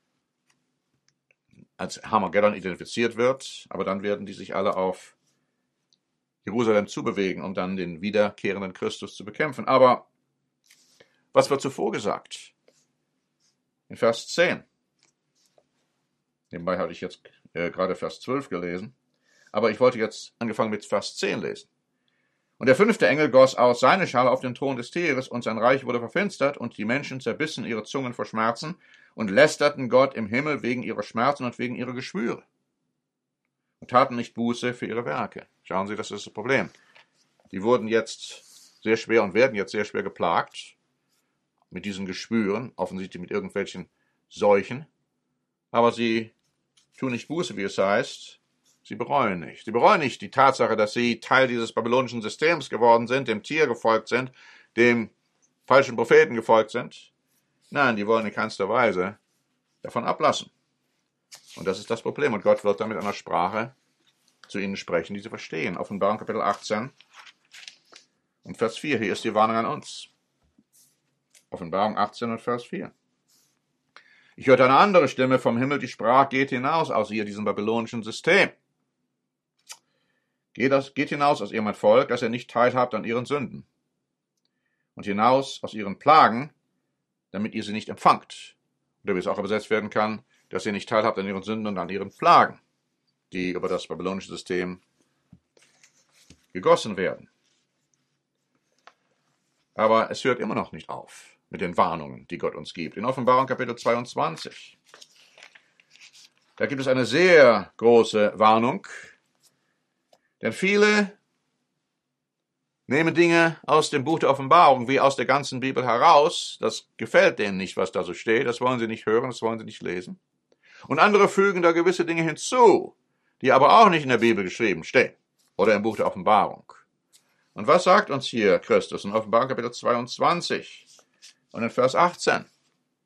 Speaker 1: als Harmageddon identifiziert wird, aber dann werden die sich alle auf Jerusalem zubewegen, um dann den wiederkehrenden Christus zu bekämpfen. Aber was wird zuvor gesagt? In Vers zehn. Nebenbei hatte ich jetzt äh, gerade Vers zwölf gelesen, aber ich wollte jetzt angefangen mit Vers zehn lesen. Und der fünfte Engel goss aus seine Schale auf den Thron des Tieres, und sein Reich wurde verfinstert, und die Menschen zerbissen ihre Zungen vor Schmerzen und lästerten Gott im Himmel wegen ihrer Schmerzen und wegen ihrer Geschwüre und taten nicht Buße für ihre Werke. Schauen Sie, das ist das Problem. Die wurden jetzt sehr schwer und werden jetzt sehr schwer geplagt mit diesen Geschwüren, offensichtlich mit irgendwelchen Seuchen, aber sie tun nicht Buße, wie es heißt. Sie bereuen nicht. Sie bereuen nicht die Tatsache, dass sie Teil dieses babylonischen Systems geworden sind, dem Tier gefolgt sind, dem falschen Propheten gefolgt sind. Nein, die wollen in keinster Weise davon ablassen. Und das ist das Problem. Und Gott wird dann mit einer Sprache zu ihnen sprechen, die sie verstehen. Offenbarung Kapitel achtzehn und Vers vier. Hier ist die Warnung an uns. Offenbarung achtzehn und Vers vier. Ich hörte eine andere Stimme vom Himmel, die sprach, geht hinaus aus ihr, diesem babylonischen System. Geht, das, geht hinaus aus ihr, mein Volk, dass ihr nicht teilhabt an ihren Sünden. Und hinaus aus ihren Plagen, damit ihr sie nicht empfangt. Oder wie es auch übersetzt werden kann, dass ihr nicht teilhabt an ihren Sünden und an ihren Plagen, die über das babylonische System gegossen werden. Aber es hört immer noch nicht auf mit den Warnungen, die Gott uns gibt. In Offenbarung Kapitel zweiundzwanzig, da gibt es eine sehr große Warnung, denn viele nehmen Dinge aus dem Buch der Offenbarung wie aus der ganzen Bibel heraus. Das gefällt denen nicht, was da so steht. Das wollen sie nicht hören, das wollen sie nicht lesen. Und andere fügen da gewisse Dinge hinzu, die aber auch nicht in der Bibel geschrieben stehen oder im Buch der Offenbarung. Und was sagt uns hier Christus in Offenbarung Kapitel zweiundzwanzig und in Vers achtzehn?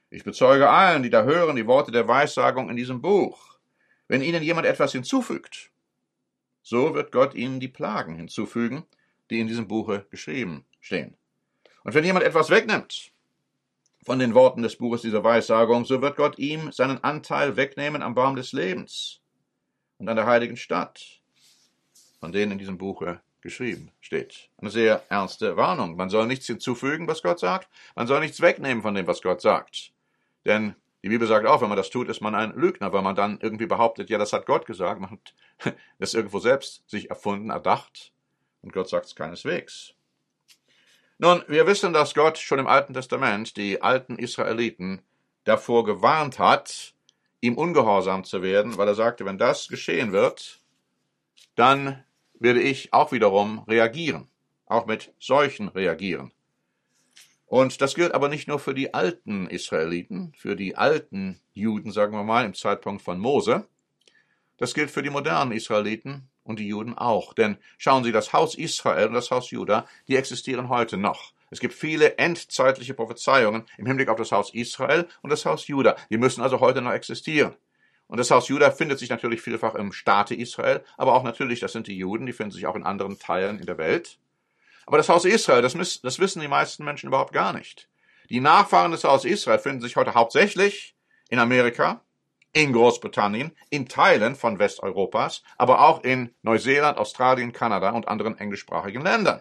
Speaker 1: Ich bezeuge allen, die da hören, die Worte der Weissagung in diesem Buch. Wenn ihnen jemand etwas hinzufügt, so wird Gott ihnen die Plagen hinzufügen, die in diesem Buche geschrieben stehen. Und wenn jemand etwas wegnimmt von den Worten des Buches dieser Weissagung, so wird Gott ihm seinen Anteil wegnehmen am Baum des Lebens und an der heiligen Stadt, von denen in diesem Buche geschrieben steht. Eine sehr ernste Warnung. Man soll nichts hinzufügen, was Gott sagt. Man soll nichts wegnehmen von dem, was Gott sagt. Denn die Bibel sagt auch, wenn man das tut, ist man ein Lügner, weil man dann irgendwie behauptet, ja, das hat Gott gesagt. Man hat das irgendwo selbst sich erfunden, erdacht. Und Gott sagt es keineswegs. Nun, wir wissen, dass Gott schon im Alten Testament die alten Israeliten davor gewarnt hat, ihm ungehorsam zu werden, weil er sagte, wenn das geschehen wird, dann werde ich auch wiederum reagieren, auch mit Seuchen reagieren. Und das gilt aber nicht nur für die alten Israeliten, für die alten Juden, sagen wir mal, im Zeitpunkt von Mose. Das gilt für die modernen Israeliten und die Juden auch. Denn schauen Sie, das Haus Israel und das Haus Juda, die existieren heute noch. Es gibt viele endzeitliche Prophezeiungen im Hinblick auf das Haus Israel und das Haus Juda. Die müssen also heute noch existieren. Und das Haus Juda findet sich natürlich vielfach im Staate Israel, aber auch natürlich, das sind die Juden, die finden sich auch in anderen Teilen in der Welt. Aber das Haus Israel, das, miss, das wissen die meisten Menschen überhaupt gar nicht. Die Nachfahren des Hauses Israel finden sich heute hauptsächlich in Amerika, in Großbritannien, in Teilen von Westeuropas, aber auch in Neuseeland, Australien, Kanada und anderen englischsprachigen Ländern.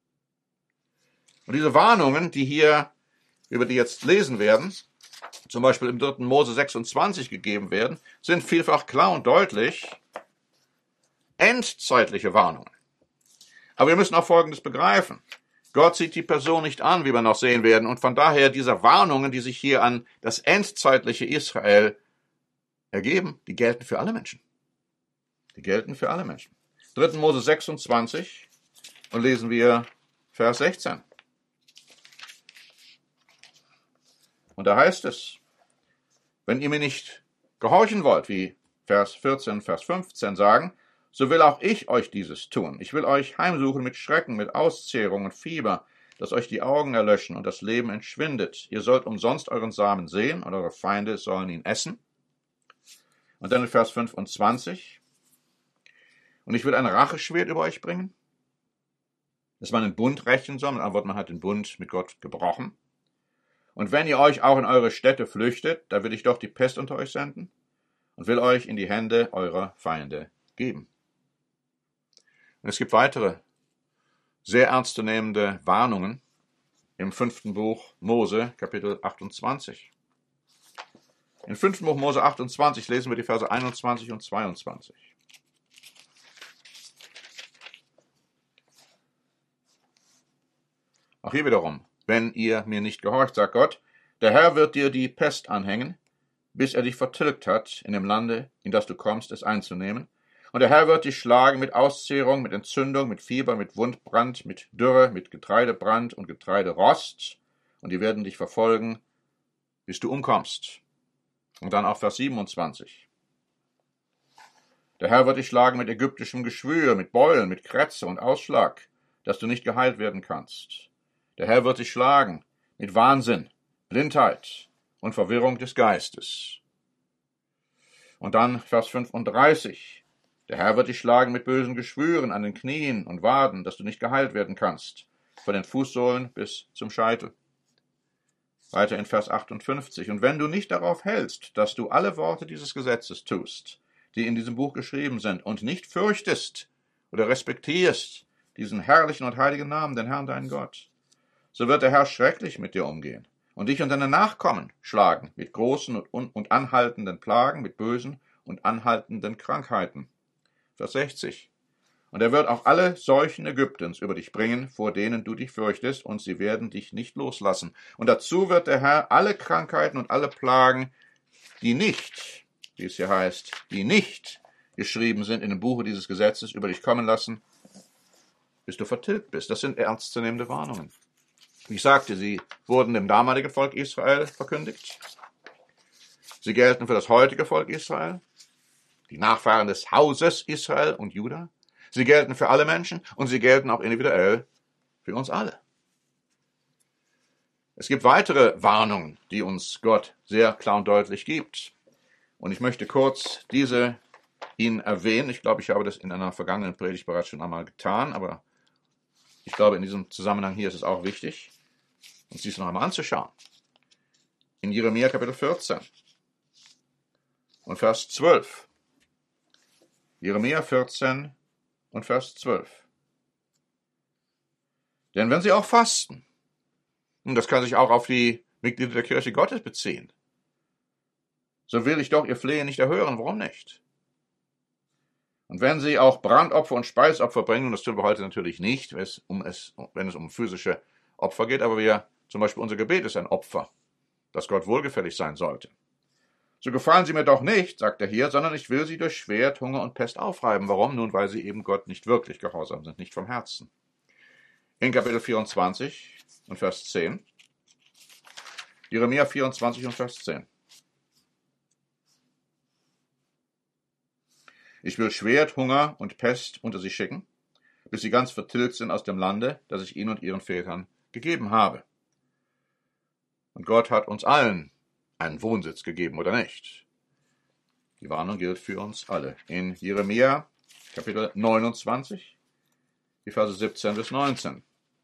Speaker 1: Und diese Warnungen, die hier, über die jetzt lesen werden, zum Beispiel im dritten Mose sechsundzwanzig gegeben werden, sind vielfach klar und deutlich endzeitliche Warnungen. Aber wir müssen auch Folgendes begreifen. Gott sieht die Person nicht an, wie wir noch sehen werden, und von daher diese Warnungen, die sich hier an das endzeitliche Israel ergeben, die gelten für alle Menschen. Die gelten für alle Menschen. dritten Mose sechsundzwanzig und lesen wir Vers sechzehn. Und da heißt es, wenn ihr mir nicht gehorchen wollt, wie Vers vierzehn, Vers fünfzehn sagen, so will auch ich euch dieses tun. Ich will euch heimsuchen mit Schrecken, mit Auszehrung und Fieber, dass euch die Augen erlöschen und das Leben entschwindet. Ihr sollt umsonst euren Samen sehen und eure Feinde sollen ihn essen. Und dann in Vers fünfundzwanzig. Und ich will ein Racheschwert über euch bringen, dass man den Bund rächen soll. Mit anderen Worten, man hat den Bund mit Gott gebrochen. Und wenn ihr euch auch in eure Städte flüchtet, da will ich doch die Pest unter euch senden und will euch in die Hände eurer Feinde geben. Und es gibt weitere sehr ernstzunehmende Warnungen im fünften Buch Mose, Kapitel achtundzwanzig. Im fünften Buch Mose achtundzwanzig lesen wir die Verse einundzwanzig und zweiundzwanzig. Auch hier wiederum, wenn ihr mir nicht gehorcht, sagt Gott, der Herr wird dir die Pest anhängen, bis er dich vertilgt hat in dem Lande, in das du kommst, es einzunehmen. Und der Herr wird dich schlagen mit Auszehrung, mit Entzündung, mit Fieber, mit Wundbrand, mit Dürre, mit Getreidebrand und Getreiderost. Und die werden dich verfolgen, bis du umkommst. Und dann auch Vers siebenundzwanzig. Der Herr wird dich schlagen mit ägyptischem Geschwür, mit Beulen, mit Krätze und Ausschlag, dass du nicht geheilt werden kannst. Der Herr wird dich schlagen mit Wahnsinn, Blindheit und Verwirrung des Geistes. Und dann Vers fünfunddreißig. Der Herr wird dich schlagen mit bösen Geschwüren an den Knien und Waden, dass du nicht geheilt werden kannst, von den Fußsohlen bis zum Scheitel. Weiter in Vers achtundfünfzig. Und wenn du nicht darauf hältst, dass du alle Worte dieses Gesetzes tust, die in diesem Buch geschrieben sind, und nicht fürchtest oder respektierst diesen herrlichen und heiligen Namen, den Herrn, deinen Gott, so wird der Herr schrecklich mit dir umgehen und dich und deine Nachkommen schlagen mit großen und, und anhaltenden Plagen, mit bösen und anhaltenden Krankheiten. Vers sechzig. Und er wird auch alle Seuchen Ägyptens über dich bringen, vor denen du dich fürchtest, und sie werden dich nicht loslassen. Und dazu wird der Herr alle Krankheiten und alle Plagen, die nicht, wie es hier heißt, die nicht geschrieben sind in dem Buche dieses Gesetzes, über dich kommen lassen, bis du vertilgt bist. Das sind ernstzunehmende Warnungen. Wie ich sagte, sie wurden dem damaligen Volk Israel verkündigt. Sie gelten für das heutige Volk Israel, die Nachfahren des Hauses Israel und Juda. Sie gelten für alle Menschen und sie gelten auch individuell für uns alle. Es gibt weitere Warnungen, die uns Gott sehr klar und deutlich gibt. Und ich möchte kurz diese Ihnen erwähnen. Ich glaube, ich habe das in einer vergangenen Predigt bereits schon einmal getan, aber ich glaube, in diesem Zusammenhang hier ist es auch wichtig, uns dies noch einmal anzuschauen. In Jeremia Kapitel vierzehn und Vers zwölf. Jeremia vierzehn und Vers zwölf. Denn wenn sie auch fasten, und das kann sich auch auf die Mitglieder der Kirche Gottes beziehen, so will ich doch ihr Flehen nicht erhören. Warum nicht? Und wenn sie auch Brandopfer und Speisopfer bringen, und das tun wir heute natürlich nicht, wenn es um, es, wenn es um physische Opfer geht, aber wir, zum Beispiel unser Gebet ist ein Opfer, das Gott wohlgefällig sein sollte. So gefallen sie mir doch nicht, sagt er hier, sondern ich will sie durch Schwert, Hunger und Pest aufreiben. Warum? Nun, weil sie eben Gott nicht wirklich gehorsam sind, nicht vom Herzen. In Kapitel vierundzwanzig und Vers zehn. Jeremia vierundzwanzig und Vers zehn. Ich will Schwert, Hunger und Pest unter sie schicken, bis sie ganz vertilgt sind aus dem Lande, das ich ihnen und ihren Vätern gegeben habe. Und Gott hat uns allen einen Wohnsitz gegeben, oder nicht? Die Warnung gilt für uns alle. In Jeremia, Kapitel neunundzwanzig, die Verse siebzehn bis neunzehn.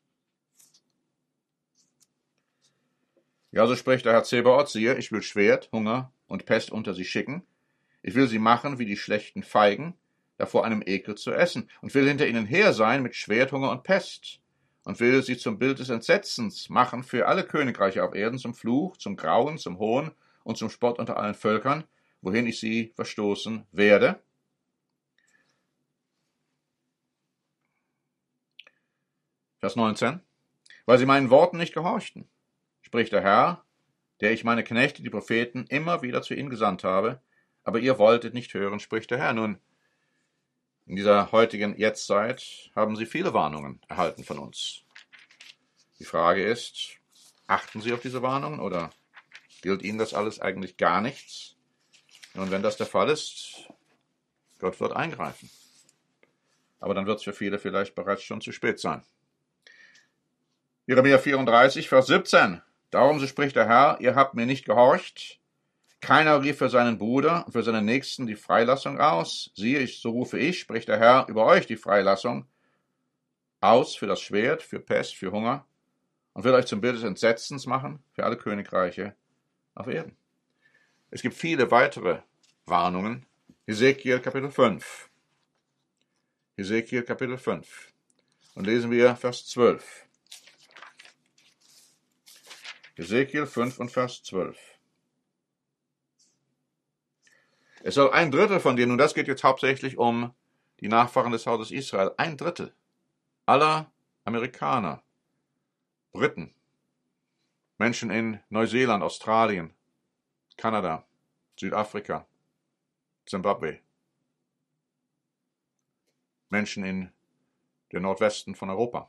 Speaker 1: Ja, so spricht der Herr Zebaoth, siehe, ich will Schwert, Hunger und Pest unter sie schicken. Ich will sie machen wie die schlechten Feigen, da vor einem Ekel zu essen, und will hinter ihnen her sein mit Schwert, Hunger und Pest, und will sie zum Bild des Entsetzens machen für alle Königreiche auf Erden, zum Fluch, zum Grauen, zum Hohn und zum Spott unter allen Völkern, wohin ich sie verstoßen werde. Vers neunzehn. Weil sie meinen Worten nicht gehorchten, spricht der Herr, der ich meine Knechte, die Propheten, immer wieder zu ihnen gesandt habe, aber ihr wolltet nicht hören, spricht der Herr. Nun, in dieser heutigen Jetztzeit haben Sie viele Warnungen erhalten von uns. Die Frage ist, achten Sie auf diese Warnungen oder gilt Ihnen das alles eigentlich gar nichts? Und wenn das der Fall ist, Gott wird eingreifen. Aber dann wird es für viele vielleicht bereits schon zu spät sein. Jeremia vierunddreißig, Vers siebzehn. Darum, so spricht der Herr, ihr habt mir nicht gehorcht. Keiner rief für seinen Bruder und für seinen Nächsten die Freilassung aus. Siehe, ich, so rufe ich, spricht der Herr, über euch die Freilassung aus für das Schwert, für Pest, für Hunger und will euch zum Bild des Entsetzens machen für alle Königreiche auf Erden. Es gibt viele weitere Warnungen. Hesekiel Kapitel fünf. Hesekiel Kapitel fünf. Und lesen wir Vers zwölf. Hesekiel fünf und Vers zwölf. Es soll ein Drittel von denen, und das geht jetzt hauptsächlich um die Nachfahren des Hauses Israel, ein Drittel aller Amerikaner, Briten, Menschen in Neuseeland, Australien, Kanada, Südafrika, Zimbabwe, Menschen in der Nordwesten von Europa.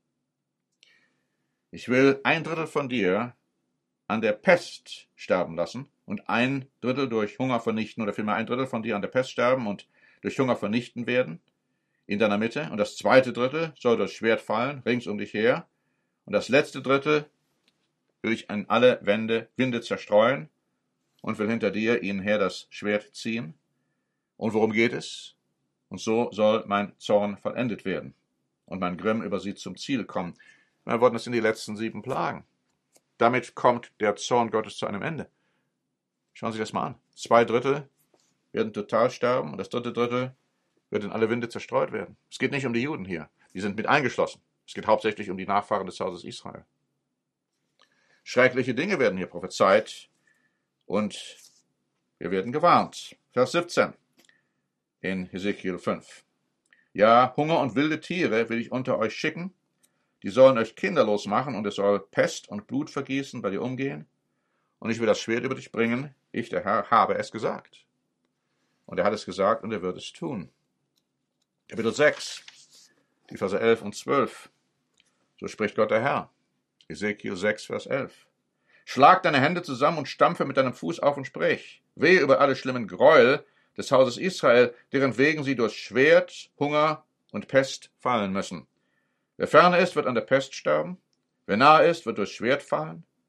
Speaker 1: Ich will ein Drittel von dir an der Pest sterben lassen und ein Drittel durch Hunger vernichten, oder vielmehr ein Drittel von dir an der Pest sterben und durch Hunger vernichten werden in deiner Mitte, und das zweite Drittel soll durch Schwert fallen, rings um dich her, und das letzte Drittel will ich an alle Wände, Winde zerstreuen und will hinter dir ihnen her das Schwert ziehen. Und worum geht es? Und so soll mein Zorn vollendet werden und mein Grimm über sie zum Ziel kommen. Wir wollen das in die letzten sieben Plagen. Damit kommt der Zorn Gottes zu einem Ende. Schauen Sie das mal an. Zwei Drittel werden total sterben und das dritte Drittel wird in alle Winde zerstreut werden. Es geht nicht um die Juden hier. Die sind mit eingeschlossen. Es geht hauptsächlich um die Nachfahren des Hauses Israel. Schreckliche Dinge werden hier prophezeit und wir werden gewarnt. Vers siebzehn in Hesekiel fünf. Ja, Hunger und wilde Tiere will ich unter euch schicken. Die sollen euch kinderlos machen, und es soll Pest und Blutvergießen bei dir umgehen. Und ich will das Schwert über dich bringen. Ich, der Herr, habe es gesagt. Und er hat es gesagt, und er wird es tun. Kapitel sechs, die Verse elf und zwölf. So spricht Gott der Herr. Hesekiel sechs, Vers elf. Schlag deine Hände zusammen und stampfe mit deinem Fuß auf und sprich. Wehe über alle schlimmen Gräuel des Hauses Israel, deren wegen sie durch Schwert, Hunger und Pest fallen müssen. Wer ferne ist, wird an der Pest sterben. Wer nahe ist, wird durch Schwert fallen.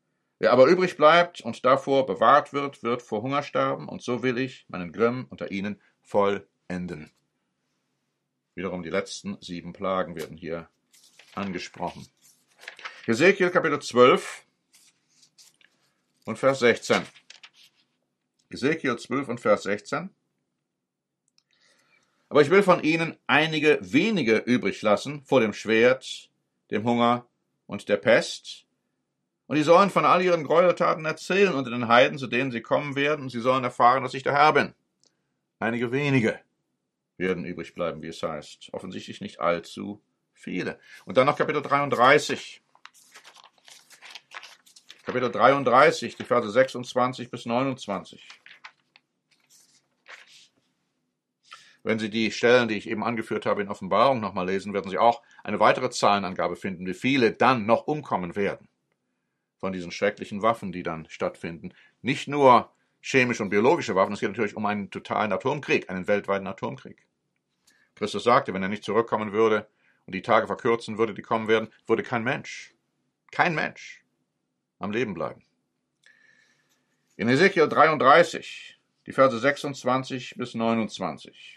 Speaker 1: Wer aber übrig bleibt und davor bewahrt wird, wird vor Hunger sterben, und so will ich meinen Grimm unter ihnen vollenden. Wiederum die letzten sieben Plagen werden hier angesprochen. Hesekiel Kapitel zwölf und Vers sechzehn. Hesekiel zwölf und Vers sechzehn. Aber ich will von ihnen einige wenige übrig lassen vor dem Schwert, dem Hunger und der Pest. Und die sollen von all ihren Gräueltaten erzählen unter den Heiden, zu denen sie kommen werden, und sie sollen erfahren, dass ich der Herr bin. Einige wenige werden übrig bleiben, wie es heißt. Offensichtlich nicht allzu viele. Und dann noch Kapitel dreiunddreißig. Kapitel dreiunddreißig, die Verse sechsundzwanzig bis neunundzwanzig. Wenn Sie die Stellen, die ich eben angeführt habe, in Offenbarung nochmal lesen, werden Sie auch eine weitere Zahlenangabe finden, wie viele dann noch umkommen werden von diesen schrecklichen Waffen, die dann stattfinden. Nicht nur chemische und biologische Waffen, es geht natürlich um einen totalen Atomkrieg, einen weltweiten Atomkrieg. Christus sagte, wenn er nicht zurückkommen würde und die Tage verkürzen würde, die kommen werden, würde kein Mensch, kein Mensch am Leben bleiben. In Hesekiel dreiunddreißig, die Verse sechsundzwanzig bis neunundzwanzig.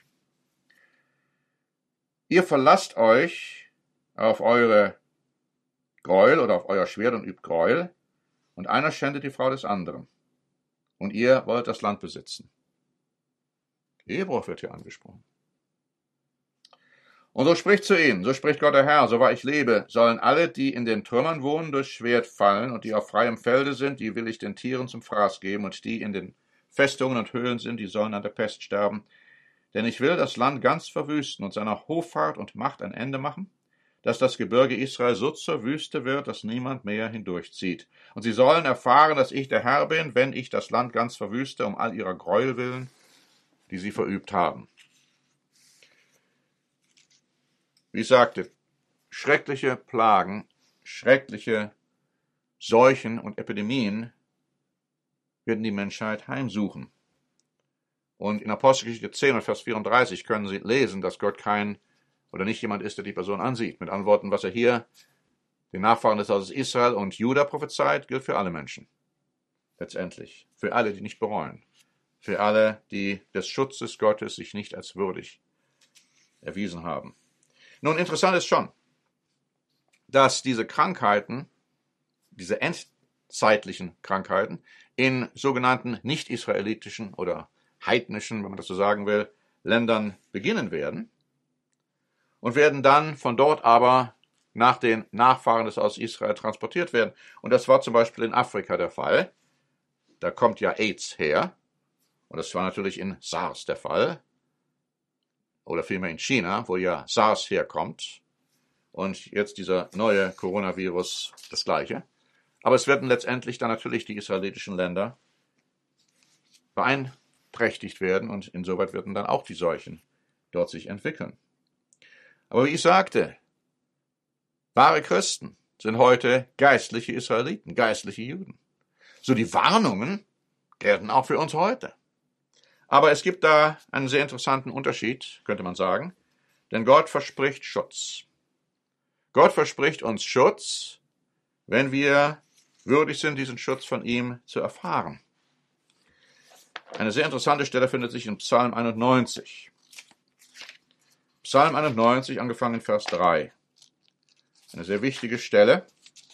Speaker 1: Ihr verlasst euch auf eure Gräuel oder auf euer Schwert und übt Gräuel, und einer schändet die Frau des anderen. Und ihr wollt das Land besitzen. Ehebruch wird hier angesprochen. Und so spricht zu ihm, so spricht Gott der Herr, so wahr ich lebe, sollen alle, die in den Trümmern wohnen, durchs Schwert fallen, und die auf freiem Felde sind, die will ich den Tieren zum Fraß geben, und die in den Festungen und Höhlen sind, die sollen an der Pest sterben. Denn ich will das Land ganz verwüsten und seiner Hoffart und Macht ein Ende machen, dass das Gebirge Israel so zur Wüste wird, dass niemand mehr hindurchzieht. Und sie sollen erfahren, dass ich der Herr bin, wenn ich das Land ganz verwüste, um all ihrer Gräuel willen, die sie verübt haben. Wie ich sagte, schreckliche Plagen, schreckliche Seuchen und Epidemien werden die Menschheit heimsuchen. Und in Apostelgeschichte zehn und Vers vierunddreißig können Sie lesen, dass Gott kein oder nicht jemand ist, der die Person ansieht. Mit anderen Worten, was er hier den Nachfahren des Hauses Israel und Juda prophezeit, gilt für alle Menschen. Letztendlich. Für alle, die nicht bereuen. Für alle, die des Schutzes Gottes sich nicht als würdig erwiesen haben. Nun, interessant ist schon, dass diese Krankheiten, diese endzeitlichen Krankheiten, in sogenannten nicht-israelitischen oder heidnischen, wenn man das so sagen will, Ländern beginnen werden und werden dann von dort aber nach den Nachfahren des aus Israel transportiert werden. Und das war zum Beispiel in Afrika der Fall. Da kommt ja AIDS her. Und das war natürlich in SARS der Fall. Oder vielmehr in China, wo ja SARS herkommt. Und jetzt dieser neue Coronavirus das Gleiche. Aber es werden letztendlich dann natürlich die israelitischen Länder beeinträchtigt werden. Und insoweit werden dann auch die Seuchen dort sich entwickeln. Aber wie ich sagte, wahre Christen sind heute geistliche Israeliten, geistliche Juden. So die Warnungen gelten auch für uns heute. Aber es gibt da einen sehr interessanten Unterschied, könnte man sagen, denn Gott verspricht Schutz. Gott verspricht uns Schutz, wenn wir würdig sind, diesen Schutz von ihm zu erfahren. Eine sehr interessante Stelle findet sich in Psalm einundneunzig. Psalm einundneunzig, angefangen in Vers drei. Eine sehr wichtige Stelle.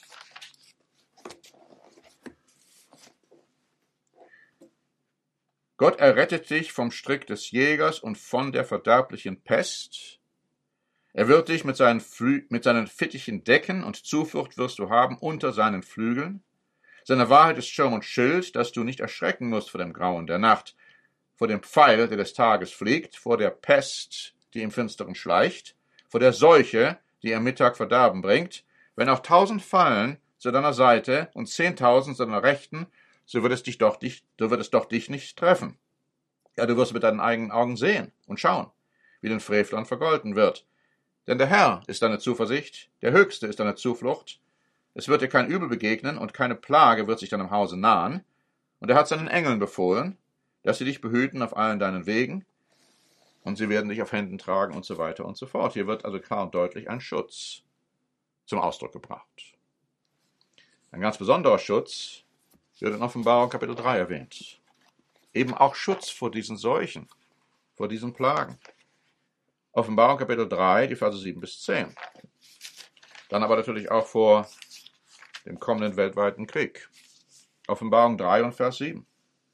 Speaker 1: Gott errettet dich vom Strick des Jägers und von der verderblichen Pest. Er wird dich mit seinen, Flü- mit seinen Fittichen decken, und Zuflucht wirst du haben unter seinen Flügeln. Seine Wahrheit ist Schirm und Schild, dass du nicht erschrecken musst vor dem Grauen der Nacht, vor dem Pfeil, der des Tages fliegt, vor der Pest, die im Finsteren schleicht, vor der Seuche, die am Mittag Verderben bringt. Wenn auch tausend fallen zu deiner Seite und zehntausend zu deiner Rechten, so wird es dich doch, dich, so wird es doch dich nicht treffen. Ja, du wirst mit deinen eigenen Augen sehen und schauen, wie den Frevlern vergolten wird. Denn der Herr ist deine Zuversicht, der Höchste ist deine Zuflucht. Es wird dir kein Übel begegnen und keine Plage wird sich deinem Hause nahen. Und er hat seinen Engeln befohlen, dass sie dich behüten auf allen deinen Wegen. Und sie werden dich auf Händen tragen und so weiter und so fort. Hier wird also klar und deutlich ein Schutz zum Ausdruck gebracht. Ein ganz besonderer Schutz wird in Offenbarung Kapitel drei erwähnt. Eben auch Schutz vor diesen Seuchen, vor diesen Plagen. Offenbarung Kapitel drei, die Verse sieben bis zehn. Dann aber natürlich auch vor dem kommenden weltweiten Krieg. Offenbarung drei und Vers sieben.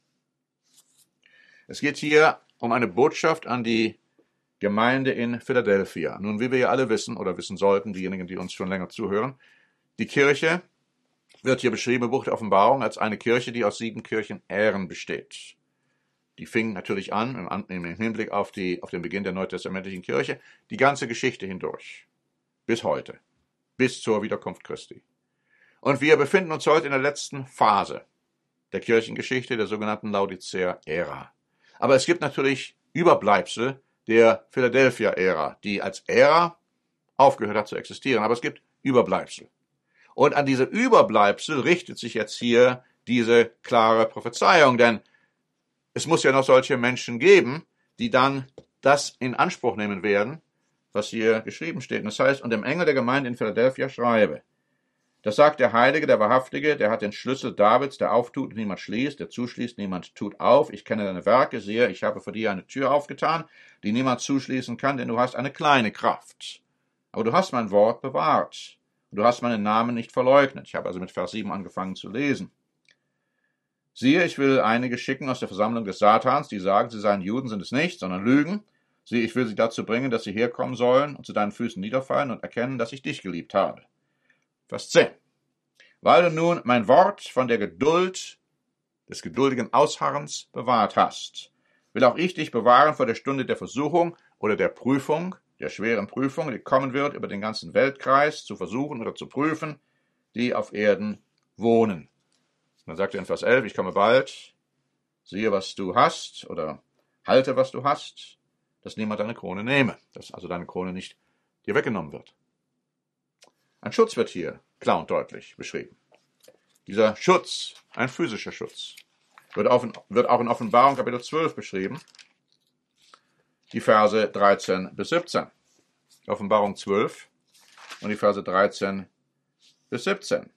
Speaker 1: Es geht hier um eine Botschaft an die Gemeinde in Philadelphia. Nun, wie wir ja alle wissen oder wissen sollten, diejenigen, die uns schon länger zuhören, die Kirche wird hier beschrieben im Buch der Offenbarung als eine Kirche, die aus sieben Kirchenähren besteht. Die fing natürlich an, im Hinblick auf, die, auf den Beginn der neutestamentlichen Kirche, die ganze Geschichte hindurch. Bis heute. Bis zur Wiederkunft Christi. Und wir befinden uns heute in der letzten Phase der Kirchengeschichte, der sogenannten Laodicea-Ära. Aber es gibt natürlich Überbleibsel der Philadelphia-Ära, die als Ära aufgehört hat zu existieren. Aber es gibt Überbleibsel. Und an diese Überbleibsel richtet sich jetzt hier diese klare Prophezeiung, denn es muss ja noch solche Menschen geben, die dann das in Anspruch nehmen werden, was hier geschrieben steht. Und das heißt, und dem Engel der Gemeinde in Philadelphia schreibe, das sagt der Heilige, der Wahrhaftige, der hat den Schlüssel Davids, der auftut und niemand schließt, der zuschließt, niemand tut auf. Ich kenne deine Werke, sehe, ich habe für dich eine Tür aufgetan, die niemand zuschließen kann, denn du hast eine kleine Kraft. Aber du hast mein Wort bewahrt. Und du hast meinen Namen nicht verleugnet. Ich habe also mit Vers sieben angefangen zu lesen. Siehe, ich will einige schicken aus der Versammlung des Satans, die sagen, sie seien Juden, sind es nicht, sondern lügen. Siehe, ich will sie dazu bringen, dass sie herkommen sollen und zu deinen Füßen niederfallen und erkennen, dass ich dich geliebt habe. Vers zehn. Weil du nun mein Wort von der Geduld, des geduldigen Ausharrens bewahrt hast, will auch ich dich bewahren vor der Stunde der Versuchung oder der Prüfung, der schweren Prüfung, die kommen wird, über den ganzen Weltkreis zu versuchen oder zu prüfen, die auf Erden wohnen. Und dann sagt er in Vers elf, ich komme bald, siehe, was du hast, oder halte, was du hast, dass niemand deine Krone nehme, dass also deine Krone nicht dir weggenommen wird. Ein Schutz wird hier klar und deutlich beschrieben. Dieser Schutz, ein physischer Schutz, wird auch in, wird auch in Offenbarung Kapitel zwölf beschrieben, die Verse dreizehn bis siebzehn. Offenbarung zwölf und die Verse dreizehn bis siebzehn.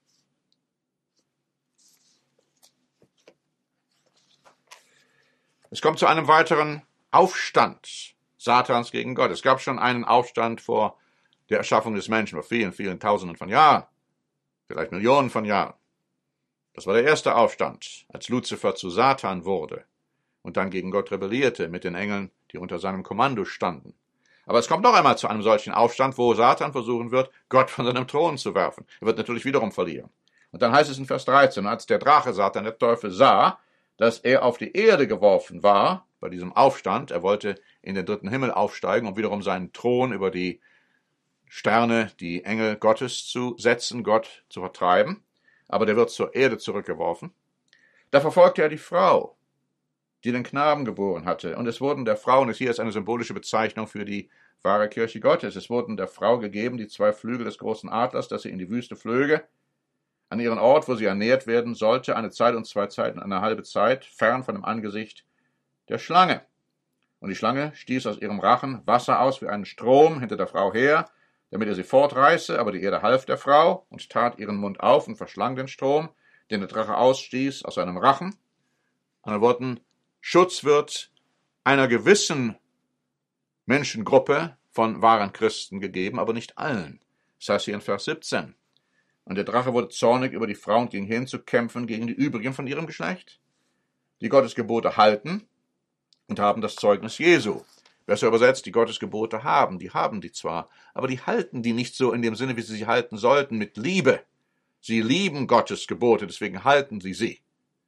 Speaker 1: Es kommt zu einem weiteren Aufstand Satans gegen Gott. Es gab schon einen Aufstand vor der Erschaffung des Menschen, vor vielen, vielen Tausenden von Jahren, vielleicht Millionen von Jahren. Das war der erste Aufstand, als Luzifer zu Satan wurde und dann gegen Gott rebellierte mit den Engeln, die unter seinem Kommando standen. Aber es kommt noch einmal zu einem solchen Aufstand, wo Satan versuchen wird, Gott von seinem Thron zu werfen. Er wird natürlich wiederum verlieren. Und dann heißt es in Vers dreizehn, als der Drache Satan, der Teufel, sah, dass er auf die Erde geworfen war, bei diesem Aufstand, er wollte in den dritten Himmel aufsteigen, um wiederum seinen Thron über die Sterne, die Engel Gottes zu setzen, Gott zu vertreiben, aber der wird zur Erde zurückgeworfen. Da verfolgte er die Frau, die den Knaben geboren hatte, und es wurden der Frau, und hier ist eine symbolische Bezeichnung für die wahre Kirche Gottes, es wurden der Frau gegeben die zwei Flügel des großen Adlers, dass sie in die Wüste flöge, an ihren Ort, wo sie ernährt werden sollte, eine Zeit und zwei Zeiten, eine halbe Zeit, fern von dem Angesicht der Schlange. Und die Schlange stieß aus ihrem Rachen Wasser aus wie einen Strom hinter der Frau her, damit er sie fortreiße, aber die Erde half der Frau und tat ihren Mund auf und verschlang den Strom, den der Drache ausstieß aus seinem Rachen. Anderen Worten, Schutz wird einer gewissen Menschengruppe von wahren Christen gegeben, aber nicht allen. Das heißt hier in Vers siebzehn. Und der Drache wurde zornig über die Frau und ging hin zu kämpfen gegen die übrigen von ihrem Geschlecht, die Gottes Gebote halten und haben das Zeugnis Jesu. Besser übersetzt, die Gottes Gebote haben, die haben die zwar, aber die halten die nicht so in dem Sinne, wie sie sie halten sollten, mit Liebe. Sie lieben Gottes Gebote, deswegen halten sie sie.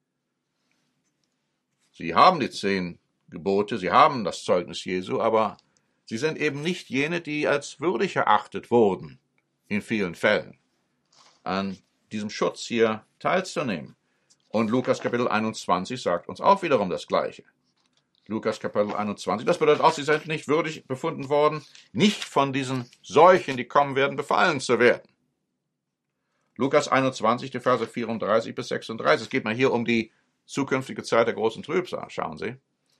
Speaker 1: Sie haben die zehn Gebote, sie haben das Zeugnis Jesu, aber sie sind eben nicht jene, die als würdig erachtet wurden, in vielen Fällen, an diesem Schutz hier teilzunehmen. Und Lukas Kapitel einundzwanzig sagt uns auch wiederum das Gleiche. Lukas Kapitel einundzwanzig, das bedeutet auch, sie sind nicht würdig befunden worden, nicht von diesen Seuchen, die kommen werden, befallen zu werden. Lukas einundzwanzig, die Verse vierunddreißig bis sechsunddreißig. Es geht mal hier um die zukünftige Zeit der großen Trübsal, schauen Sie.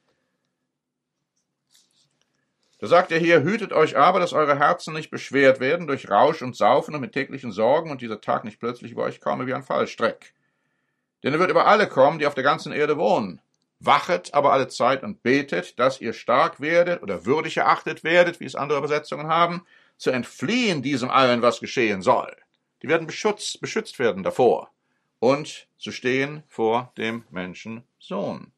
Speaker 1: Da sagt er hier, hütet euch aber, dass eure Herzen nicht beschwert werden durch Rausch und Saufen und mit täglichen Sorgen und dieser Tag nicht plötzlich über euch komme wie ein Fallstreck. Denn er wird über alle kommen, die auf der ganzen Erde wohnen. Wachet aber alle Zeit und betet, dass ihr stark werdet oder würdig erachtet werdet, wie es andere Übersetzungen haben, zu entfliehen diesem allen, was geschehen soll. Die werden beschützt, beschützt werden davor und zu stehen vor dem Menschensohn.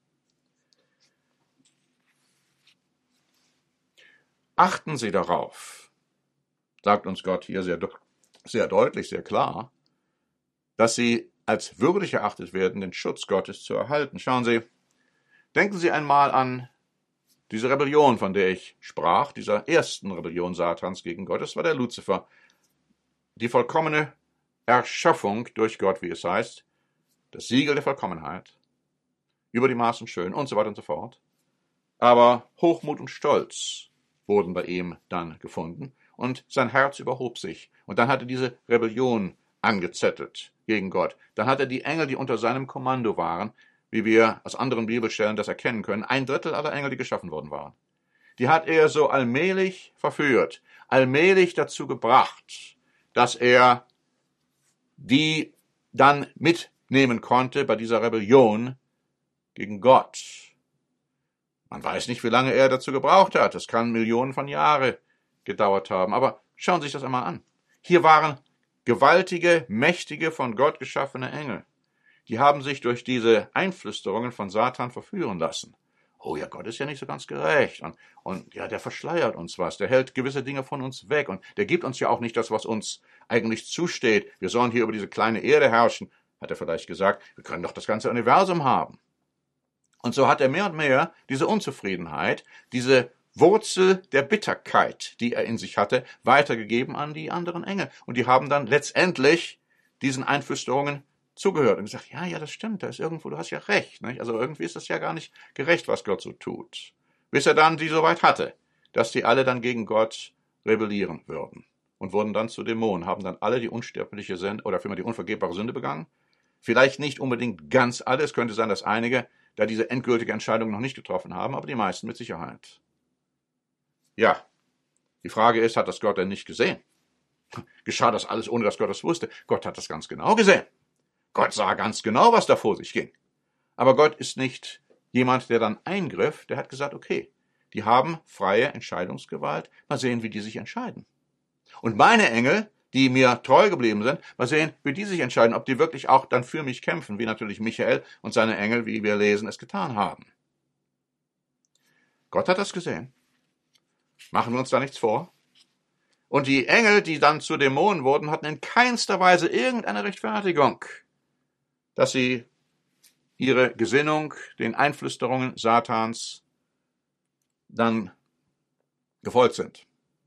Speaker 1: Achten Sie darauf, sagt uns Gott hier sehr, sehr deutlich, sehr klar, dass Sie als würdig erachtet werden, den Schutz Gottes zu erhalten. Schauen Sie, denken Sie einmal an diese Rebellion, von der ich sprach, dieser ersten Rebellion Satans gegen Gott. Das war der Luzifer, die vollkommene Erschaffung durch Gott, wie es heißt, das Siegel der Vollkommenheit, über die Maßen schön und so weiter und so fort. Aber Hochmut und Stolz wurden bei ihm dann gefunden und sein Herz überhob sich. Und dann hat er diese Rebellion angezettelt gegen Gott. Dann hat er die Engel, die unter seinem Kommando waren, wie wir aus anderen Bibelstellen das erkennen können, ein Drittel aller Engel, die geschaffen worden waren. Die hat er so allmählich verführt, allmählich dazu gebracht, dass er die dann mitnehmen konnte bei dieser Rebellion gegen Gott. Man weiß nicht, wie lange er dazu gebraucht hat. Es kann Millionen von Jahren gedauert haben. Aber schauen Sie sich das einmal an. Hier waren gewaltige, mächtige, von Gott geschaffene Engel. Die haben sich durch diese Einflüsterungen von Satan verführen lassen. Oh ja, Gott ist ja nicht so ganz gerecht. Und, und ja, der verschleiert uns was. Der hält gewisse Dinge von uns weg. Und der gibt uns ja auch nicht das, was uns eigentlich zusteht. Wir sollen hier über diese kleine Erde herrschen, hat er vielleicht gesagt. Wir können doch das ganze Universum haben. Und so hat er mehr und mehr diese Unzufriedenheit, diese Wurzel der Bitterkeit, die er in sich hatte, weitergegeben an die anderen Engel. Und die haben dann letztendlich diesen Einflüsterungen zugehört und gesagt, ja, ja, das stimmt, da ist irgendwo, du hast ja recht. Nicht? Also irgendwie ist das ja gar nicht gerecht, was Gott so tut. Bis er dann die so weit hatte, dass die alle dann gegen Gott rebellieren würden und wurden dann zu Dämonen, haben dann alle die unsterbliche Sünde oder vielmehr die unvergebbare Sünde begangen. Vielleicht nicht unbedingt ganz alle, es könnte sein, dass einige da diese endgültige Entscheidung noch nicht getroffen haben, aber die meisten mit Sicherheit. Ja, die Frage ist, hat das Gott denn nicht gesehen? Geschah das alles, ohne dass Gott das wusste? Gott hat das ganz genau gesehen. Gott sah ganz genau, was da vor sich ging. Aber Gott ist nicht jemand, der dann eingriff, der hat gesagt, okay, die haben freie Entscheidungsgewalt, mal sehen, wie die sich entscheiden. Und meine Engel, die mir treu geblieben sind, mal sehen, wie die sich entscheiden, ob die wirklich auch dann für mich kämpfen, wie natürlich Michael und seine Engel, wie wir lesen, es getan haben. Gott hat das gesehen. Machen wir uns da nichts vor. Und die Engel, die dann zu Dämonen wurden, hatten in keinster Weise irgendeine Rechtfertigung, dass sie ihre Gesinnung, den Einflüsterungen Satans dann gefolgt sind.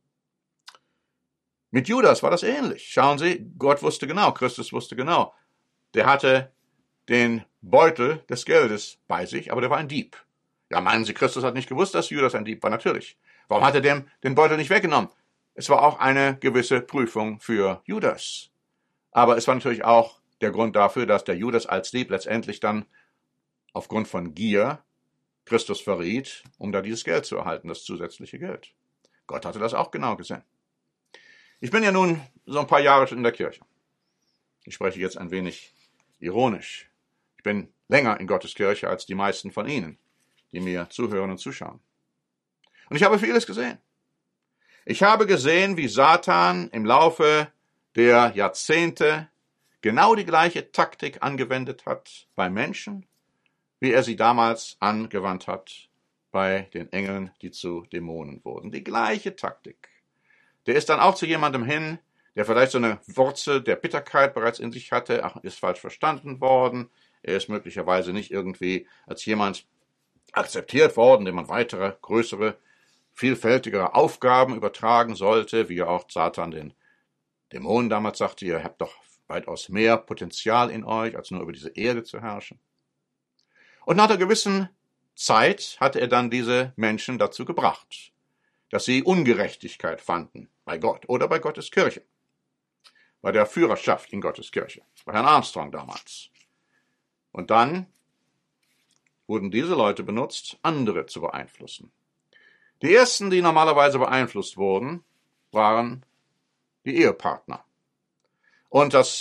Speaker 1: Mit Judas war das ähnlich. Schauen Sie, Gott wusste genau, Christus wusste genau. Der hatte den Beutel des Geldes bei sich, aber der war ein Dieb. Ja, meinen Sie, Christus hat nicht gewusst, dass Judas ein Dieb war? Natürlich. Warum hat er dem den Beutel nicht weggenommen? Es war auch eine gewisse Prüfung für Judas. Aber es war natürlich auch der Grund dafür, dass der Judas als Dieb letztendlich dann aufgrund von Gier Christus verriet, um da dieses Geld zu erhalten, das zusätzliche Geld. Gott hatte das auch genau gesehen. Ich bin ja nun so ein paar Jahre schon in der Kirche. Ich spreche jetzt ein wenig ironisch. Ich bin länger in Gottes Kirche als die meisten von Ihnen, die mir zuhören und zuschauen. Und ich habe vieles gesehen. Ich habe gesehen, wie Satan im Laufe der Jahrzehnte genau die gleiche Taktik angewendet hat bei Menschen, wie er sie damals angewandt hat bei den Engeln, die zu Dämonen wurden. Die gleiche Taktik. Der ist dann auch zu jemandem hin, der vielleicht so eine Wurzel der Bitterkeit bereits in sich hatte, ach, ist falsch verstanden worden, er ist möglicherweise nicht irgendwie als jemand akzeptiert worden, dem man weitere, größere, vielfältigere Aufgaben übertragen sollte, wie auch Satan den Dämonen damals sagte, ihr habt doch weitaus mehr Potenzial in euch, als nur über diese Erde zu herrschen. Und nach einer gewissen Zeit hatte er dann diese Menschen dazu gebracht, dass sie Ungerechtigkeit fanden bei Gott oder bei Gottes Kirche, bei der Führerschaft in Gottes Kirche, bei Herrn Armstrong damals. Und dann wurden diese Leute benutzt, andere zu beeinflussen. Die ersten, die normalerweise beeinflusst wurden, waren die Ehepartner. Und das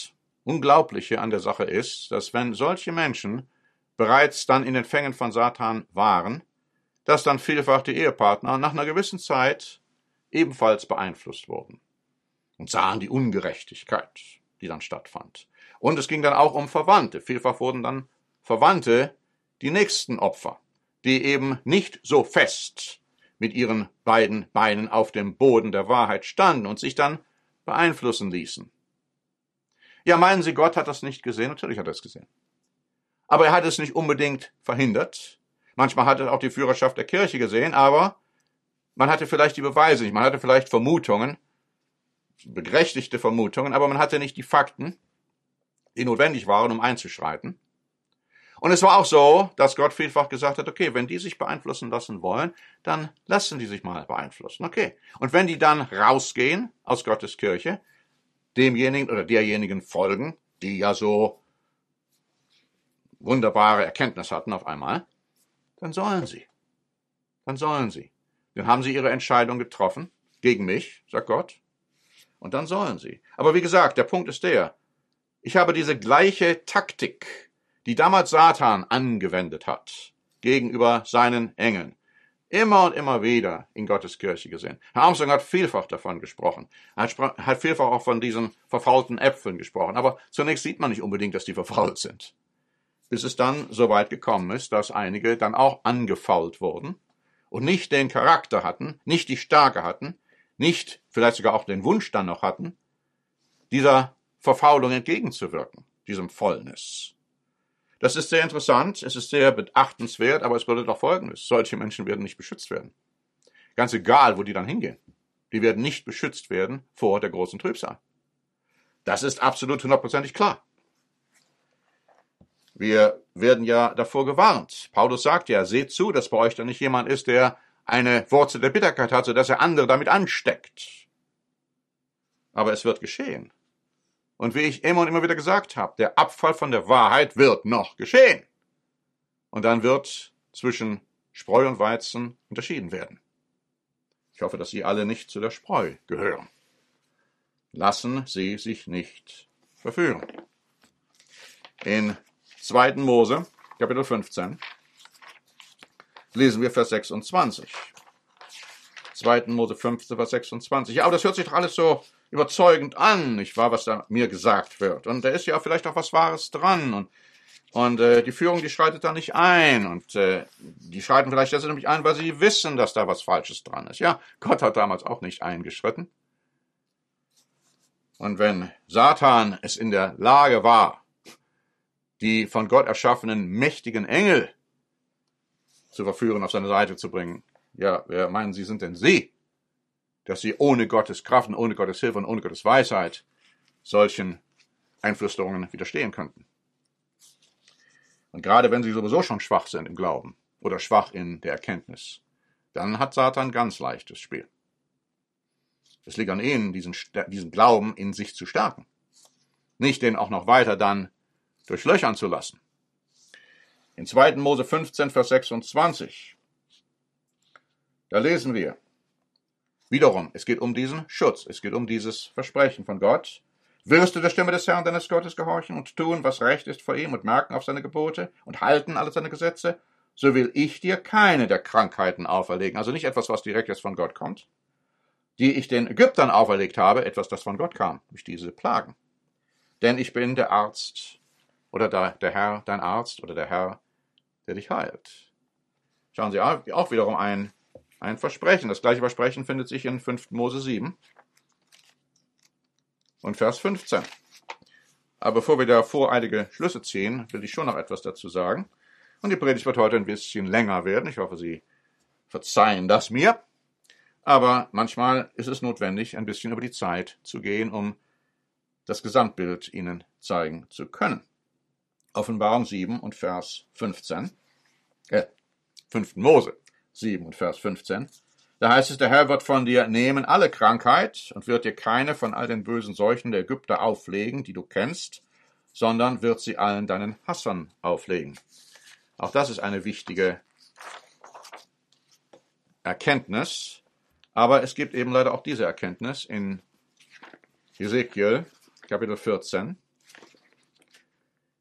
Speaker 1: Unglaubliche an der Sache ist, dass wenn solche Menschen bereits dann in den Fängen von Satan waren, dass dann vielfach die Ehepartner nach einer gewissen Zeit ebenfalls beeinflusst wurden und sahen die Ungerechtigkeit, die dann stattfand. Und es ging dann auch um Verwandte. Vielfach wurden dann Verwandte die nächsten Opfer, die eben nicht so fest mit ihren beiden Beinen auf dem Boden der Wahrheit standen und sich dann beeinflussen ließen. Ja, meinen Sie, Gott hat das nicht gesehen? Natürlich hat er es gesehen. Aber er hat es nicht unbedingt verhindert. Manchmal hat er auch die Führerschaft der Kirche gesehen, aber man hatte vielleicht die Beweise nicht. Man hatte vielleicht Vermutungen, berechtigte Vermutungen, aber man hatte nicht die Fakten, die notwendig waren, um einzuschreiten. Und es war auch so, dass Gott vielfach gesagt hat, okay, wenn die sich beeinflussen lassen wollen, dann lassen die sich mal beeinflussen. Okay. Und wenn die dann rausgehen aus Gottes Kirche, demjenigen oder derjenigen folgen, die ja so wunderbare Erkenntnis hatten auf einmal, dann sollen sie. Dann sollen sie. Dann haben sie ihre Entscheidung getroffen, gegen mich, sagt Gott, und dann sollen sie. Aber wie gesagt, der Punkt ist der, ich habe diese gleiche Taktik, die damals Satan angewendet hat, gegenüber seinen Engeln, immer und immer wieder in Gottes Kirche gesehen. Herr Armstrong hat vielfach davon gesprochen. Er hat, hat vielfach auch von diesen verfaulten Äpfeln gesprochen. Aber zunächst sieht man nicht unbedingt, dass die verfault sind. Bis es dann so weit gekommen ist, dass einige dann auch angefault wurden und nicht den Charakter hatten, nicht die Stärke hatten, nicht vielleicht sogar auch den Wunsch dann noch hatten, dieser Verfaulung entgegenzuwirken, diesem Fäulnis. Das ist sehr interessant, es ist sehr beachtenswert, aber es bedeutet auch Folgendes. Solche Menschen werden nicht beschützt werden. Ganz egal, wo die dann hingehen. Die werden nicht beschützt werden vor der großen Trübsal. Das ist absolut hundertprozentig klar. Wir werden ja davor gewarnt. Paulus sagt ja, seht zu, dass bei euch da nicht jemand ist, der eine Wurzel der Bitterkeit hat, sodass er andere damit ansteckt. Aber es wird geschehen. Und wie ich immer und immer wieder gesagt habe, der Abfall von der Wahrheit wird noch geschehen. Und dann wird zwischen Spreu und Weizen unterschieden werden. Ich hoffe, dass Sie alle nicht zu der Spreu gehören. Lassen Sie sich nicht verführen. In zweiten Mose, Kapitel fünfzehn, lesen wir Vers sechsundzwanzig. zweiten Mose fünfzehn, Vers sechsundzwanzig. Ja, aber das hört sich doch alles so überzeugend an, nicht wahr, was da mir gesagt wird. Und da ist ja vielleicht auch was Wahres dran. Und, und äh, die Führung, die schreitet da nicht ein. Und äh, die schreiten vielleicht deshalb nicht ein, weil sie wissen, dass da was Falsches dran ist. Ja, Gott hat damals auch nicht eingeschritten. Und wenn Satan es in der Lage war, die von Gott erschaffenen mächtigen Engel zu verführen, auf seine Seite zu bringen, ja, wer meinen Sie, sind denn Sie, dass Sie ohne Gottes Kraft und ohne Gottes Hilfe und ohne Gottes Weisheit solchen Einflüsterungen widerstehen könnten? Und gerade wenn Sie sowieso schon schwach sind im Glauben oder schwach in der Erkenntnis, dann hat Satan ganz leichtes Spiel. Es liegt an Ihnen, diesen, diesen Glauben in sich zu stärken. Nicht den auch noch weiter dann durchlöchern zu lassen. In zweiten Mose fünfzehn, Vers sechsundzwanzig, da lesen wir, wiederum, es geht um diesen Schutz, es geht um dieses Versprechen von Gott. Wirst du der Stimme des Herrn, deines Gottes, gehorchen und tun, was recht ist vor ihm und merken auf seine Gebote und halten alle seine Gesetze, so will ich dir keine der Krankheiten auferlegen. Also nicht etwas, was direkt jetzt von Gott kommt, die ich den Ägyptern auferlegt habe, etwas, das von Gott kam, durch diese Plagen. Denn ich bin der Arzt oder der, der Herr, dein Arzt oder der Herr, der dich heilt. Schauen Sie auch wiederum ein, ein Versprechen. Das gleiche Versprechen findet sich in fünften Mose sieben und Vers fünfzehn. Aber bevor wir da voreilige Schlüsse ziehen, will ich schon noch etwas dazu sagen. Und die Predigt wird heute ein bisschen länger werden. Ich hoffe, Sie verzeihen das mir. Aber manchmal ist es notwendig, ein bisschen über die Zeit zu gehen, um das Gesamtbild Ihnen zeigen zu können. Offenbarung sieben und Vers fünfzehn, äh, fünften Mose sieben und Vers fünfzehn, da heißt es, der Herr wird von dir nehmen alle Krankheit und wird dir keine von all den bösen Seuchen der Ägypter auflegen, die du kennst, sondern wird sie allen deinen Hassern auflegen. Auch das ist eine wichtige Erkenntnis, aber es gibt eben leider auch diese Erkenntnis in Hesekiel, Kapitel vierzehn.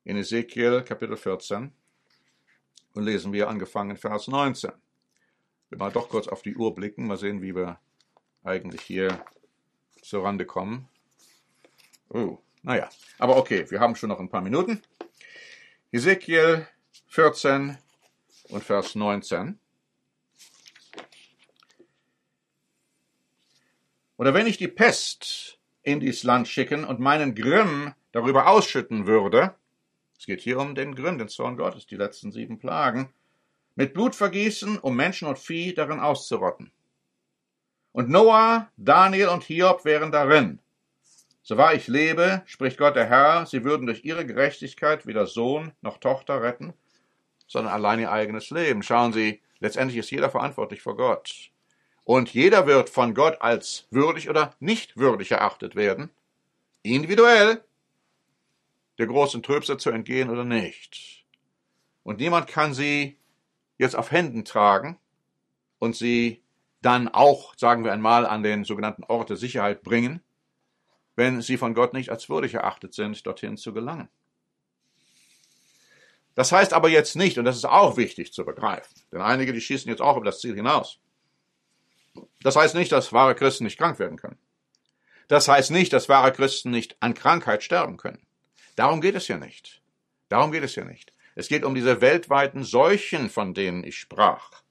Speaker 1: in Ezekiel Kapitel vierzehn und lesen wir angefangen in Vers neunzehn. Wir mal doch kurz auf die Uhr blicken, mal sehen, wie wir eigentlich hier zur Rande kommen. Oh, naja, aber okay, wir haben schon noch ein paar Minuten. Ezekiel vierzehn und Vers neunzehn. Oder wenn ich die Pest in dies Land schicken und meinen Grimm darüber ausschütten würde, es geht hier um den Grimm, den Zorn Gottes, die letzten sieben Plagen, mit Blut vergießen, um Menschen und Vieh darin auszurotten. Und Noah, Daniel und Hiob wären darin. So wahr ich lebe, spricht Gott der Herr, sie würden durch ihre Gerechtigkeit weder Sohn noch Tochter retten, sondern allein ihr eigenes Leben. Schauen Sie, letztendlich ist jeder verantwortlich vor Gott. Und jeder wird von Gott als würdig oder nicht würdig erachtet werden, individuell, der großen Trübsal zu entgehen oder nicht. Und niemand kann sie jetzt auf Händen tragen und sie dann auch, sagen wir einmal, an den sogenannten Ort der Sicherheit bringen, wenn sie von Gott nicht als würdig erachtet sind, dorthin zu gelangen. Das heißt aber jetzt nicht, und das ist auch wichtig zu begreifen, denn einige, die schießen jetzt auch über das Ziel hinaus. Das heißt nicht, dass wahre Christen nicht krank werden können. Das heißt nicht, dass wahre Christen nicht an Krankheit sterben können. Darum geht es hier nicht. Darum geht es hier nicht. Es geht um diese weltweiten Seuchen, von denen ich sprach.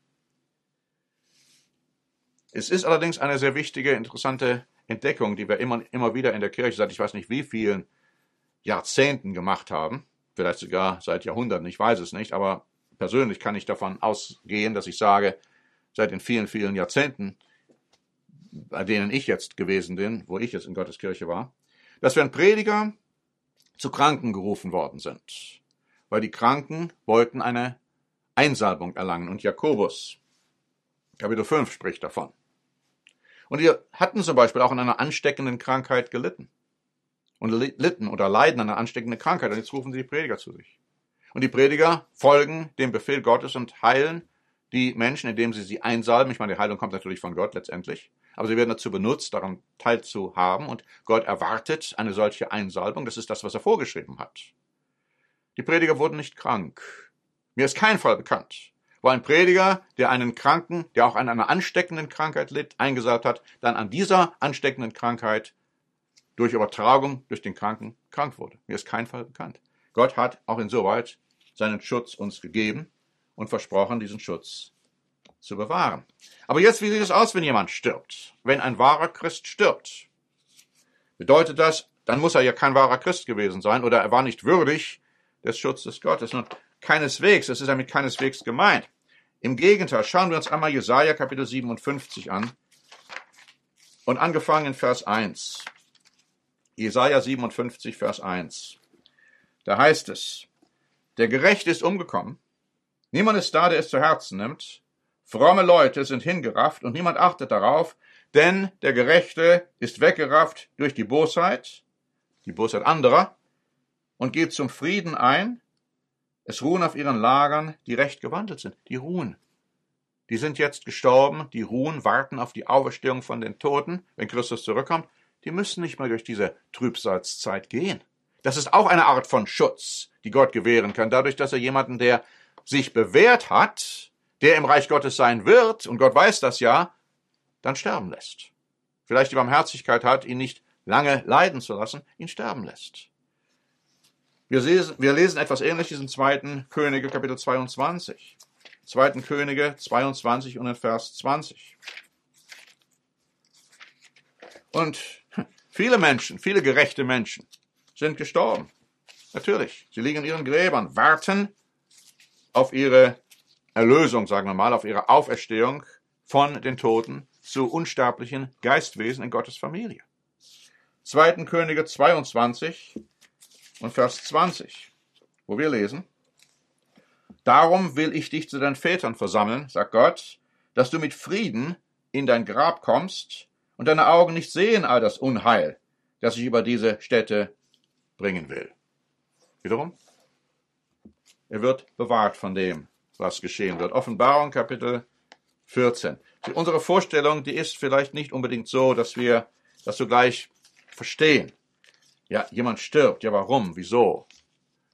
Speaker 1: Es ist allerdings eine sehr wichtige, interessante Entdeckung, die wir immer, immer wieder in der Kirche seit ich weiß nicht wie vielen Jahrzehnten gemacht haben, vielleicht sogar seit Jahrhunderten, ich weiß es nicht, aber persönlich kann ich davon ausgehen, dass ich sage, seit den vielen, vielen Jahrzehnten, bei denen ich jetzt gewesen bin, wo ich jetzt in Gottes Kirche war, dass wenn Prediger zu Kranken gerufen worden sind, weil die Kranken wollten eine Einsalbung erlangen. Und Jakobus, Kapitel fünf, spricht davon. Und die hatten zum Beispiel auch an einer ansteckenden Krankheit gelitten. Und litten oder leiden an einer ansteckenden Krankheit. Und jetzt rufen sie die Prediger zu sich. Und die Prediger folgen dem Befehl Gottes und heilen die Menschen, indem sie sie einsalben. Ich meine, die Heilung kommt natürlich von Gott letztendlich. Aber sie werden dazu benutzt, daran teilzuhaben. Und Gott erwartet eine solche Einsalbung. Das ist das, was er vorgeschrieben hat. Die Prediger wurden nicht krank. Mir ist kein Fall bekannt, wo ein Prediger, der einen Kranken, der auch an einer ansteckenden Krankheit litt, eingesalbt hat, dann an dieser ansteckenden Krankheit durch Übertragung durch den Kranken krank wurde. Mir ist kein Fall bekannt. Gott hat auch insoweit seinen Schutz uns gegeben und versprochen, diesen Schutz zu bewahren. Aber jetzt, wie sieht es aus, wenn jemand stirbt? Wenn ein wahrer Christ stirbt, bedeutet das, dann muss er ja kein wahrer Christ gewesen sein oder er war nicht würdig des Schutzes Gottes. Und keineswegs, das ist damit keineswegs gemeint. Im Gegenteil, schauen wir uns einmal Jesaja Kapitel siebenundfünfzig an und angefangen in Vers eins. Jesaja siebenundfünfzig, Vers eins. Da heißt es, der Gerechte ist umgekommen, niemand ist da, der es zu Herzen nimmt, fromme Leute sind hingerafft und niemand achtet darauf, denn der Gerechte ist weggerafft durch die Bosheit, die Bosheit anderer, und geht zum Frieden ein. Es ruhen auf ihren Lagern, die recht gewandelt sind. Die ruhen. Die sind jetzt gestorben, die ruhen, warten auf die Auferstehung von den Toten, wenn Christus zurückkommt. Die müssen nicht mehr durch diese Trübsalzeit gehen. Das ist auch eine Art von Schutz, die Gott gewähren kann, dadurch, dass er jemanden, der sich bewährt hat, der im Reich Gottes sein wird, und Gott weiß das ja, dann sterben lässt. Vielleicht die Barmherzigkeit hat, ihn nicht lange leiden zu lassen, ihn sterben lässt. Wir lesen, wir lesen etwas Ähnliches in zweiten Könige, Kapitel zweiundzwanzig. zweiten Könige zweiundzwanzig und in Vers zwanzig. Und viele Menschen, viele gerechte Menschen sind gestorben. Natürlich, sie liegen in ihren Gräbern, warten auf ihre Erlösung, sagen wir mal, auf ihre Auferstehung von den Toten zu unsterblichen Geistwesen in Gottes Familie. zweiten Könige zweiundzwanzig und Vers zwanzig, wo wir lesen, darum will ich dich zu deinen Vätern versammeln, sagt Gott, dass du mit Frieden in dein Grab kommst und deine Augen nicht sehen all das Unheil, das ich über diese Städte bringen will. Wiederum, er wird bewahrt von dem, was geschehen wird. Offenbarung, Kapitel vierzehn. Unsere Vorstellung, die ist vielleicht nicht unbedingt so, dass wir das sogleich verstehen. Ja, jemand stirbt. Ja, warum? Wieso?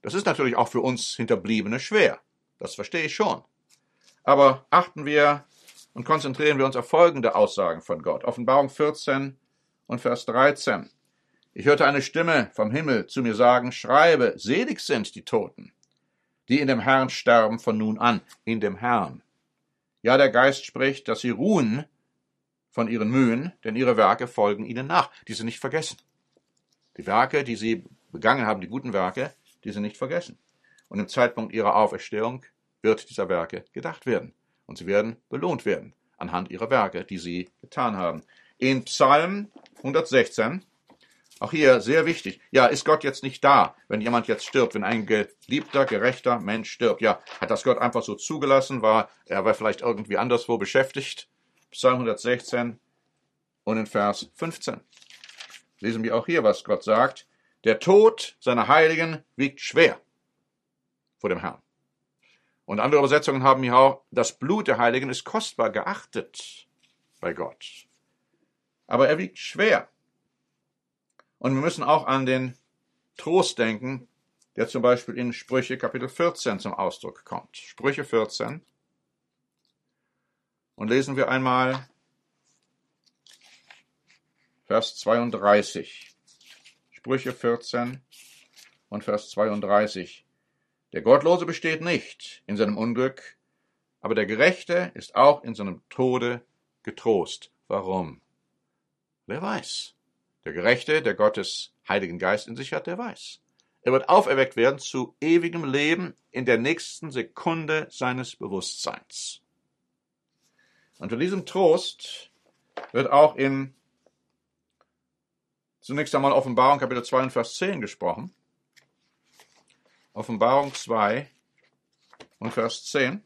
Speaker 1: Das ist natürlich auch für uns Hinterbliebene schwer. Das verstehe ich schon. Aber achten wir und konzentrieren wir uns auf folgende Aussagen von Gott. Offenbarung vierzehn und Vers dreizehn. Ich hörte eine Stimme vom Himmel zu mir sagen, schreibe, selig sind die Toten, die in dem Herrn sterben von nun an, in dem Herrn. Ja, der Geist spricht, dass sie ruhen von ihren Mühen, denn ihre Werke folgen ihnen nach. Die sind nicht vergessen. Die Werke, die sie begangen haben, die guten Werke, die sind nicht vergessen. Und im Zeitpunkt ihrer Auferstehung wird dieser Werke gedacht werden. Und sie werden belohnt werden anhand ihrer Werke, die sie getan haben. In Psalm hundertsechzehn, auch hier sehr wichtig, ja, ist Gott jetzt nicht da, wenn jemand jetzt stirbt, wenn ein geliebter, gerechter Mensch stirbt? Ja, hat das Gott einfach so zugelassen? War, er war vielleicht irgendwie anderswo beschäftigt? Psalm hundertsechzehn und in Vers fünfzehn. Lesen wir auch hier, was Gott sagt. Der Tod seiner Heiligen wiegt schwer vor dem Herrn. Und andere Übersetzungen haben hier auch, das Blut der Heiligen ist kostbar geachtet bei Gott. Aber er wiegt schwer. Und wir müssen auch an den Trost denken, der zum Beispiel in Sprüche Kapitel vierzehn zum Ausdruck kommt. Sprüche vierzehn. Und lesen wir einmal Vers zweiunddreißig. Sprüche vierzehn und Vers zweiunddreißig. Der Gottlose besteht nicht in seinem Unglück, aber der Gerechte ist auch in seinem Tode getrost. Warum? Wer weiß? Der Gerechte, der Gottes Heiligen Geist in sich hat, der weiß. Er wird auferweckt werden zu ewigem Leben in der nächsten Sekunde seines Bewusstseins. Und von diesem Trost wird auch in zunächst einmal Offenbarung Kapitel zwei und Vers zehn gesprochen. Offenbarung zwei und Vers zehn.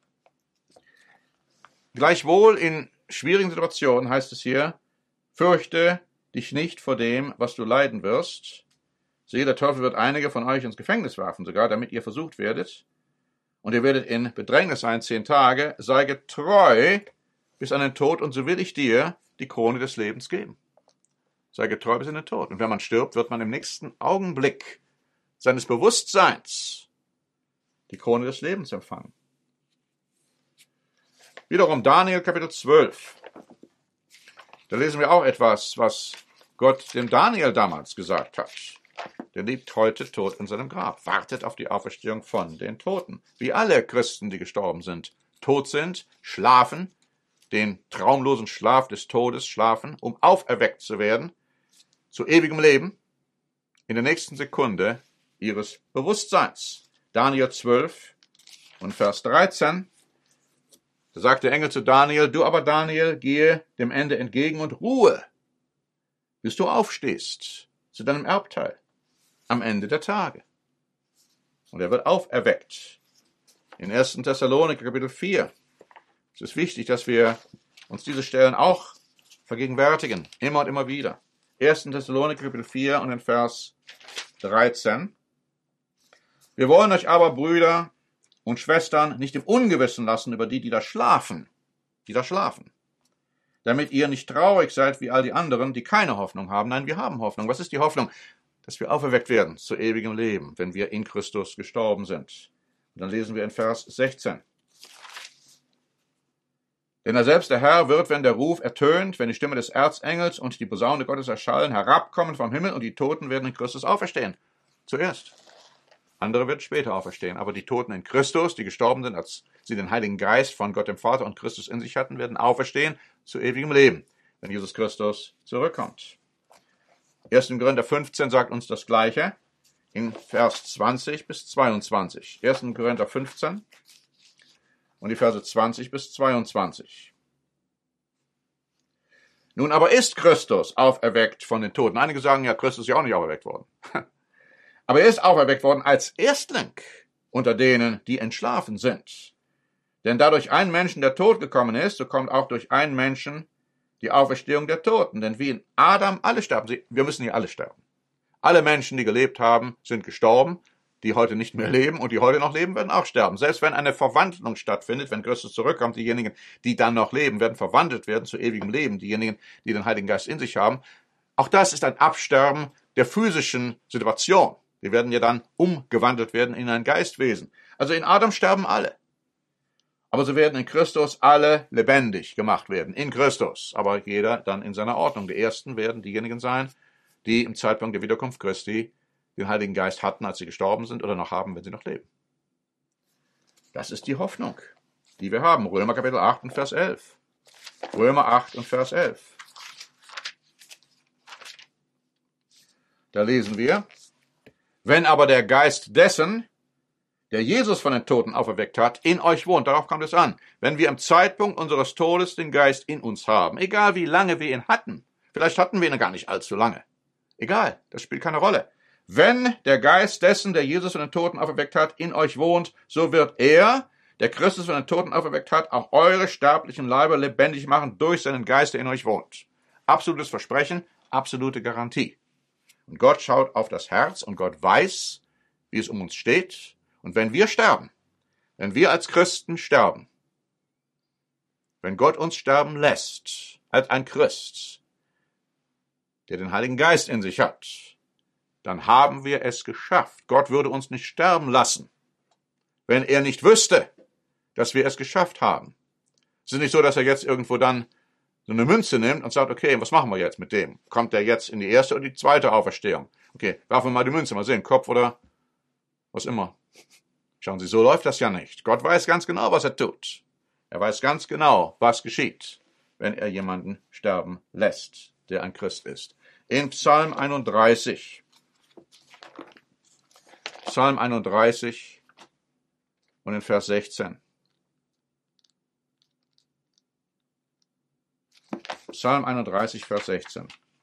Speaker 1: Gleichwohl in schwierigen Situationen heißt es hier, fürchte dich nicht vor dem, was du leiden wirst. Siehe, der Teufel wird einige von euch ins Gefängnis werfen, sogar damit ihr versucht werdet. Und ihr werdet in Bedrängnis sein, zehn Tage. Sei getreu bis an den Tod, und so will ich dir die Krone des Lebens geben. Sei getreu bis an den Tod. Und wenn man stirbt, wird man im nächsten Augenblick seines Bewusstseins die Krone des Lebens empfangen. Wiederum Daniel Kapitel zwölf. Da lesen wir auch etwas, was Gott dem Daniel damals gesagt hat. Der liegt heute tot in seinem Grab, wartet auf die Auferstehung von den Toten. Wie alle Christen, die gestorben sind, tot sind, schlafen, den traumlosen Schlaf des Todes schlafen, um auferweckt zu werden, zu ewigem Leben, in der nächsten Sekunde ihres Bewusstseins. Daniel zwölf und Vers dreizehn. Da sagt der Engel zu Daniel, du aber Daniel, gehe dem Ende entgegen und ruhe, bis du aufstehst zu deinem Erbteil am Ende der Tage. Und er wird auferweckt. In ersten Thessaloniker Kapitel vier. Es ist wichtig, dass wir uns diese Stellen auch vergegenwärtigen, immer und immer wieder. ersten Thessaloniker Kapitel vier und in Vers dreizehn. Wir wollen euch aber, Brüder und Schwestern, nicht im Ungewissen lassen über die, die da schlafen, die da schlafen, damit ihr nicht traurig seid wie all die anderen, die keine Hoffnung haben. Nein, wir haben Hoffnung. Was ist die Hoffnung? Dass wir auferweckt werden zu ewigem Leben, wenn wir in Christus gestorben sind. Und dann lesen wir in Vers sechzehn. Denn er selbst, der Herr, wird, wenn der Ruf ertönt, wenn die Stimme des Erzengels und die Posaune Gottes erschallen, herabkommen vom Himmel, und die Toten werden in Christus auferstehen. Zuerst. Andere wird später auferstehen. Aber die Toten in Christus, die gestorben sind, als sie den Heiligen Geist von Gott dem Vater und Christus in sich hatten, werden auferstehen zu ewigem Leben, wenn Jesus Christus zurückkommt. erster Korinther fünfzehn sagt uns das Gleiche in Vers zwanzig bis zweiundzwanzig. erster Korinther fünfzehn und die Verse zwanzig bis zweiundzwanzig. Nun aber ist Christus auferweckt von den Toten. Einige sagen, ja, Christus ist ja auch nicht auferweckt worden. Aber er ist auferweckt worden als Erstling unter denen, die entschlafen sind. Denn da durch einen Menschen der Tod gekommen ist, so kommt auch durch einen Menschen die Auferstehung der Toten. Denn wie in Adam alle sterben, wir müssen hier alle sterben. Alle Menschen, die gelebt haben, sind gestorben. Die heute nicht mehr leben und die heute noch leben, werden auch sterben. Selbst wenn eine Verwandlung stattfindet, wenn Christus zurückkommt, diejenigen, die dann noch leben, werden verwandelt werden zu ewigem Leben. Diejenigen, die den Heiligen Geist in sich haben. Auch das ist ein Absterben der physischen Situation. Die werden ja dann umgewandelt werden in ein Geistwesen. Also in Adam sterben alle. Aber sie werden in Christus alle lebendig gemacht werden. In Christus. Aber jeder dann in seiner Ordnung. Die Ersten werden diejenigen sein, die im Zeitpunkt der Wiederkunft Christi den Heiligen Geist hatten, als sie gestorben sind, oder noch haben, wenn sie noch leben. Das ist die Hoffnung, die wir haben. Römer Kapitel acht und Vers elf. Römer acht und Vers elf. Da lesen wir: Wenn aber der Geist dessen, der Jesus von den Toten auferweckt hat, in euch wohnt. Darauf kommt es an. Wenn wir im Zeitpunkt unseres Todes den Geist in uns haben, egal wie lange wir ihn hatten, vielleicht hatten wir ihn gar nicht allzu lange, egal, das spielt keine Rolle. Wenn der Geist dessen, der Jesus von den Toten auferweckt hat, in euch wohnt, so wird er, der Christus von den Toten auferweckt hat, auch eure sterblichen Leiber lebendig machen durch seinen Geist, der in euch wohnt. Absolutes Versprechen, absolute Garantie. Und Gott schaut auf das Herz und Gott weiß, wie es um uns steht. Und wenn wir sterben, wenn wir als Christen sterben, wenn Gott uns sterben lässt, als ein Christ, der den Heiligen Geist in sich hat, dann haben wir es geschafft. Gott würde uns nicht sterben lassen, wenn er nicht wüsste, dass wir es geschafft haben. Es ist nicht so, dass er jetzt irgendwo dann so eine Münze nimmt und sagt, okay, was machen wir jetzt mit dem? Kommt er jetzt in die erste oder die zweite Auferstehung? Okay, werfen wir mal die Münze, mal sehen, Kopf oder was immer. Schauen Sie, so läuft das ja nicht. Gott weiß ganz genau, was er tut. Er weiß ganz genau, was geschieht, wenn er jemanden sterben lässt, der ein Christ ist. In Psalm einunddreißig, Psalm einunddreißig und in Vers sechzehn. Psalm einunddreißig, Vers sechzehn.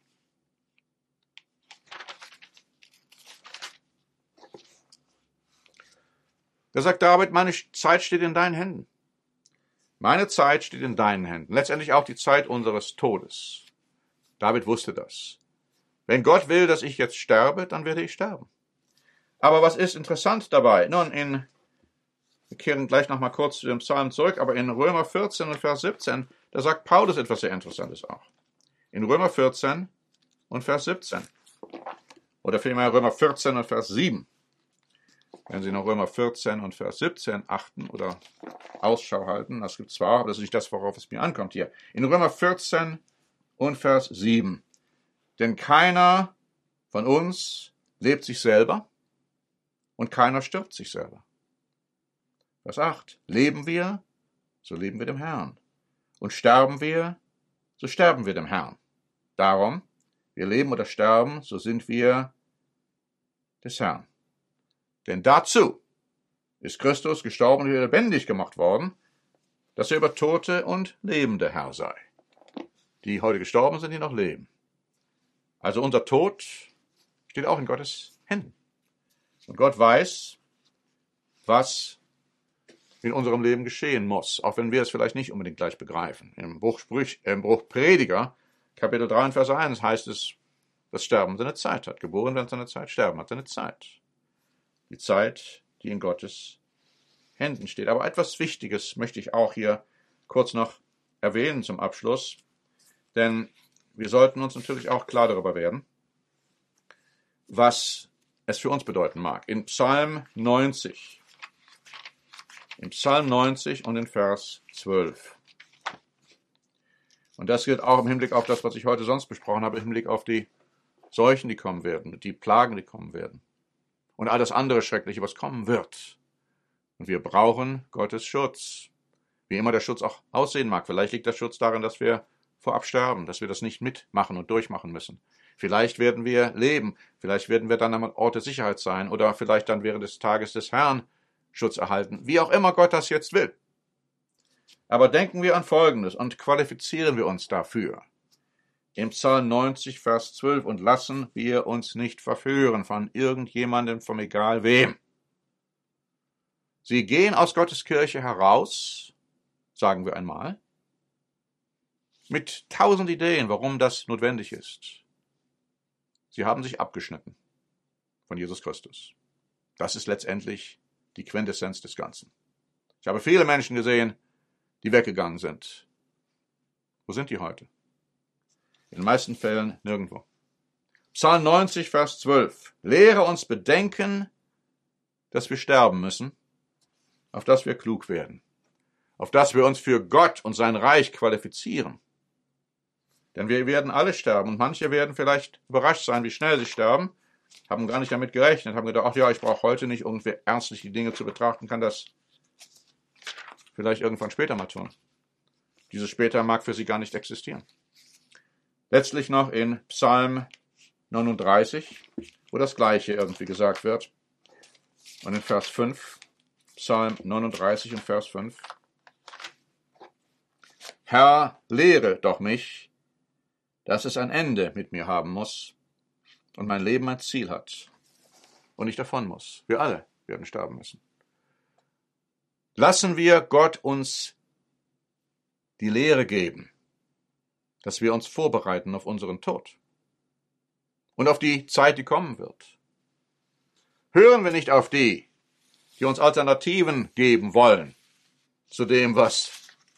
Speaker 1: Da sagt David, meine Zeit steht in deinen Händen. Meine Zeit steht in deinen Händen. Letztendlich auch die Zeit unseres Todes. David wusste das. Wenn Gott will, dass ich jetzt sterbe, dann werde ich sterben. Aber was ist interessant dabei? Nun, in, wir kehren gleich nochmal kurz zu dem Psalm zurück, aber in Römer vierzehn und Vers siebzehn, da sagt Paulus etwas sehr Interessantes auch. In Römer vierzehn und Vers siebzehn. Oder vielmehr Römer vierzehn und Vers sieben. Wenn Sie noch Römer vierzehn und Vers siebzehn achten oder Ausschau halten, das gibt es zwar, aber das ist nicht das, worauf es mir ankommt hier. In Römer vierzehn und Vers sieben. Denn keiner von uns lebt sich selber und keiner stirbt sich selber. Vers acht. Leben wir, so leben wir dem Herrn. Und sterben wir, so sterben wir dem Herrn. Darum, wir leben oder sterben, so sind wir des Herrn. Denn dazu ist Christus gestorben und wieder lebendig gemacht worden, dass er über Tote und Lebende Herr sei. Die heute gestorben sind, die noch leben. Also unser Tod steht auch in Gottes Händen. Und Gott weiß, was in unserem Leben geschehen muss, auch wenn wir es vielleicht nicht unbedingt gleich begreifen. Im Buch, Sprüch, im Buch Prediger, Kapitel drei, Vers eins, heißt es, dass Sterben seine Zeit hat. Geboren werden seine Zeit, Sterben hat seine Zeit. Die Zeit, die in Gottes Händen steht. Aber etwas Wichtiges möchte ich auch hier kurz noch erwähnen zum Abschluss, denn wir sollten uns natürlich auch klar darüber werden, was es für uns bedeuten mag. In Psalm neunzig, in Psalm neunzig und in Vers zwölf. Und das gilt auch im Hinblick auf das, was ich heute sonst besprochen habe, im Hinblick auf die Seuchen, die kommen werden, die Plagen, die kommen werden. Und all das andere Schreckliche, was kommen wird. Und wir brauchen Gottes Schutz. Wie immer der Schutz auch aussehen mag. Vielleicht liegt der Schutz darin, dass wir vorab sterben, dass wir das nicht mitmachen und durchmachen müssen. Vielleicht werden wir leben. Vielleicht werden wir dann am Ort der Sicherheit sein. Oder vielleicht dann während des Tages des Herrn Schutz erhalten. Wie auch immer Gott das jetzt will. Aber denken wir an Folgendes und qualifizieren wir uns dafür. Im Psalm neunzig, Vers zwölf, und lassen wir uns nicht verführen von irgendjemandem, von egal wem. Sie gehen aus Gottes Kirche heraus, sagen wir einmal, mit tausend Ideen, warum das notwendig ist. Sie haben sich abgeschnitten von Jesus Christus. Das ist letztendlich die Quintessenz des Ganzen. Ich habe viele Menschen gesehen, die weggegangen sind. Wo sind die heute? In den meisten Fällen nirgendwo. Psalm neunzig, Vers zwölf. Lehre uns bedenken, dass wir sterben müssen, auf dass wir klug werden, auf dass wir uns für Gott und sein Reich qualifizieren. Denn wir werden alle sterben und manche werden vielleicht überrascht sein, wie schnell sie sterben, haben gar nicht damit gerechnet, haben gedacht, ach ja, ich brauche heute nicht irgendwie ernstlich die Dinge zu betrachten, kann das vielleicht irgendwann später mal tun. Dieses später mag für sie gar nicht existieren. Letztlich noch in Psalm neununddreißig, wo das Gleiche irgendwie gesagt wird. Und in Vers fünf, Psalm neununddreißig und Vers fünf. Herr, lehre doch mich, dass es ein Ende mit mir haben muss und mein Leben ein Ziel hat und ich davon muss. Wir alle werden sterben müssen. Lassen wir Gott uns die Lehre geben, dass wir uns vorbereiten auf unseren Tod und auf die Zeit, die kommen wird. Hören wir nicht auf die, die uns Alternativen geben wollen zu dem, was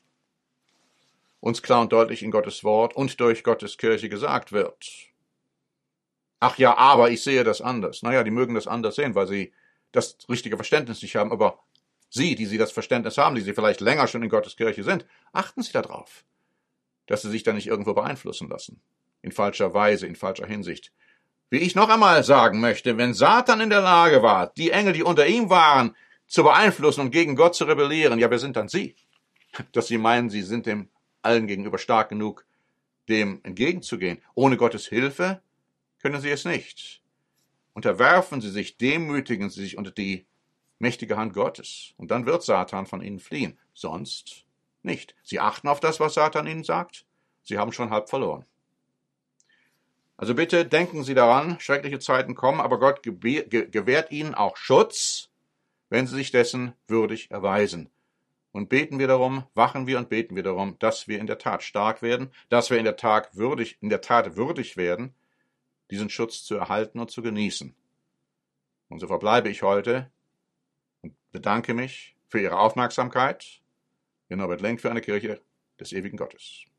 Speaker 1: uns klar und deutlich in Gottes Wort und durch Gottes Kirche gesagt wird. Ach ja, aber ich sehe das anders. Naja, die mögen das anders sehen, weil sie das richtige Verständnis nicht haben, aber Sie, die Sie das Verständnis haben, die Sie vielleicht länger schon in Gottes Kirche sind, achten Sie darauf, dass Sie sich da nicht irgendwo beeinflussen lassen. In falscher Weise, in falscher Hinsicht. Wie ich noch einmal sagen möchte, wenn Satan in der Lage war, die Engel, die unter ihm waren, zu beeinflussen und gegen Gott zu rebellieren, ja, wer sind dann Sie? Dass Sie meinen, Sie sind dem allen gegenüber stark genug, dem entgegenzugehen. Ohne Gottes Hilfe können Sie es nicht. Unterwerfen Sie sich, demütigen Sie sich unter die mächtige Hand Gottes. Und dann wird Satan von Ihnen fliehen. Sonst nicht. Sie achten auf das, was Satan Ihnen sagt. Sie haben schon halb verloren. Also bitte denken Sie daran, schreckliche Zeiten kommen, aber Gott gewährt Ihnen auch Schutz, wenn Sie sich dessen würdig erweisen. Und beten wir darum, wachen wir und beten wir darum, dass wir in der Tat stark werden, dass wir in der Tat würdig, in der Tat würdig werden, diesen Schutz zu erhalten und zu genießen. Und so verbleibe ich heute und bedanke mich für Ihre Aufmerksamkeit. Ihr Norbert Lenk für eine Kirche des ewigen Gottes.